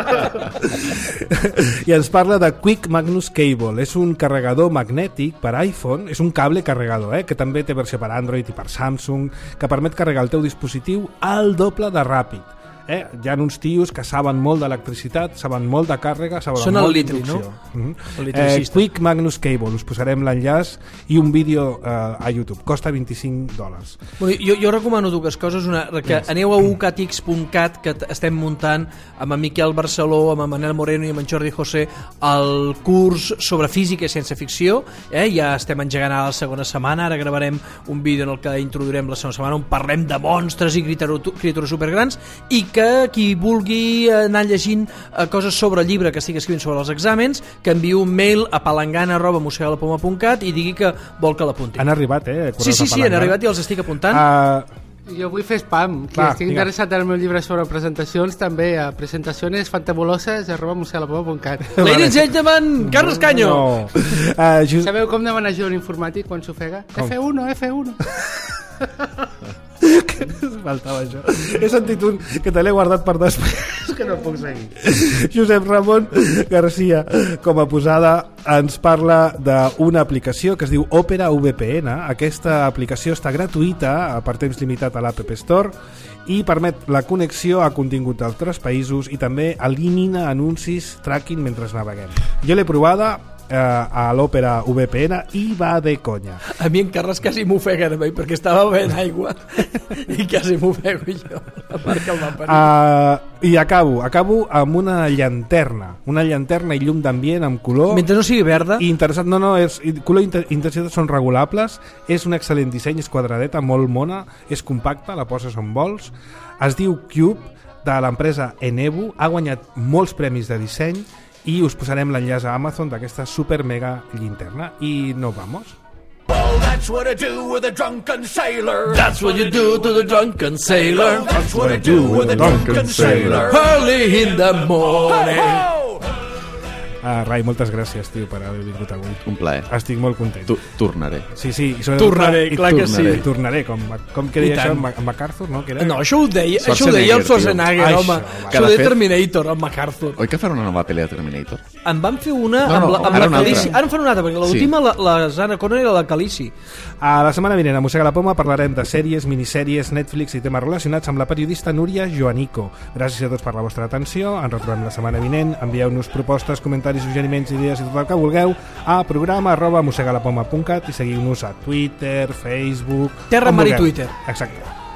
I ens parla de Quick Magnus Cable. És un carregador magnètic per iPhone, és un cable carregador, eh? Que també té versió per Android i per Samsung, que permet carregar el teu dispositiu al doble de ràpid. Eh? Hi ha uns tios que saben molt d'electricitat, saben molt de càrrega, saben Són el molt litri, d'inducció. no? Mhm. El Eh, litricista. Quick Magnus Cable, us posarem l'enllaç i un vídeo eh, a YouTube, costa vint-i-cinc dòlars. Bueno, jo, jo recomano dues coses. Una, que aneu a u catx punt cat, que t- estem muntant amb en Miquel Barceló, amb en Manel Moreno i amb en Jordi José el curs sobre física i ciència-ficció. Eh? Ja estem engegant a la segona setmana. Ara gravarem un vídeo en el que introduirem la segona setmana on parlem de monstres i criatures criatures supergrans, i que qui vulgui anar llegint eh, coses sobre el llibre que estic escrivint sobre els exàmens, que enviï un mail a palangana arroba mossegalapoma punt cat i digui que vol que l'apunti. Han arribat, eh? Sí, sí, sí, han arribat i els estic apuntant. Uh, Jo vull fer spam. Qui Va, estigui vinga. interessat en el meu llibre sobre presentacions, també a presentaciones fantabuloses arroba mossegalapoma punt cat. Ladies and gentlemen, Carlos Caño! no. Uh, just... Sabeu com demanar ajuda a l'informàtic quan s'ofega? Com? F uno, F uno. Faltava això. He sentit un que te l'he guardat per després, que no puc seguir. Josep Ramon Garcia, com a posada, ens parla d'una aplicació que es diu Opera V P N. Aquesta aplicació està gratuïta per temps limitat a l'App Store i permet la connexió a contingut d'altres països i també elimina anuncis tracking mentre naveguem. Jo l'he provada eh, a l'Opera V P N i va de conya. A mi en Carles quasi m'ofega de mi perquè estava bevent aigua i quasi m'ofego jo. La marca el va parir. Uh, I acabo, acabo amb una llanterna, una llanterna i llum d'ambient amb color. Mentre no sigui verda, I interessat, no, no, és, i color i inter- intensitat són regulables, és un excel·lent disseny, és quadradeta, molt mona, és compacta, la poses on vols, es diu Cube, de l'empresa Enebu, ha guanyat molts premis de disseny i us posarem l'enllaç a Amazon d'aquesta super mega llinterna. I no vamos. That's what I do with a drunken sailor. that's what you do to the drunken sailor That's what I do with a drunken sailor. early in the morning. Oh! Uh, Rai, moltes gràcies, tio, per haver vingut avui. Un plaer. Estic molt content. Tu, tornaré. Sí, sí. I sobretot, Tornaré, i clar que tornaré, sí. Tornaré, com, com que I deia això, tant. en Ma- en MacArthur, no? Que era... No, això ho deia, això ho deia el Schwarzenegger, Schwarzenegger, tio. home. Això, Això que ho de deia fet- Terminator, el MacArthur. Oi que faran una nova pel·li de Terminator? En van fer una No, no, amb la, amb ara la una altra. Khaleesi. Ara en fan una altra, perquè l'última, la, la Sarah Connor era la Khaleesi. A la setmana vinent, a Mossega la Poma, parlarem de sèries, minissèries, Netflix i temes relacionats amb la periodista Núria Joanico. Gràcies a tots per la vostra atenció. Ens retrobem la setmana vinent. Envieu-nos propostes, comentaris, suggeriments, idees i tot el que vulgueu a programa arroba mossegalapoma punt cat i seguiu-nos a Twitter, Facebook... Terra, on mar i vulgueu. Twitter. Exacte.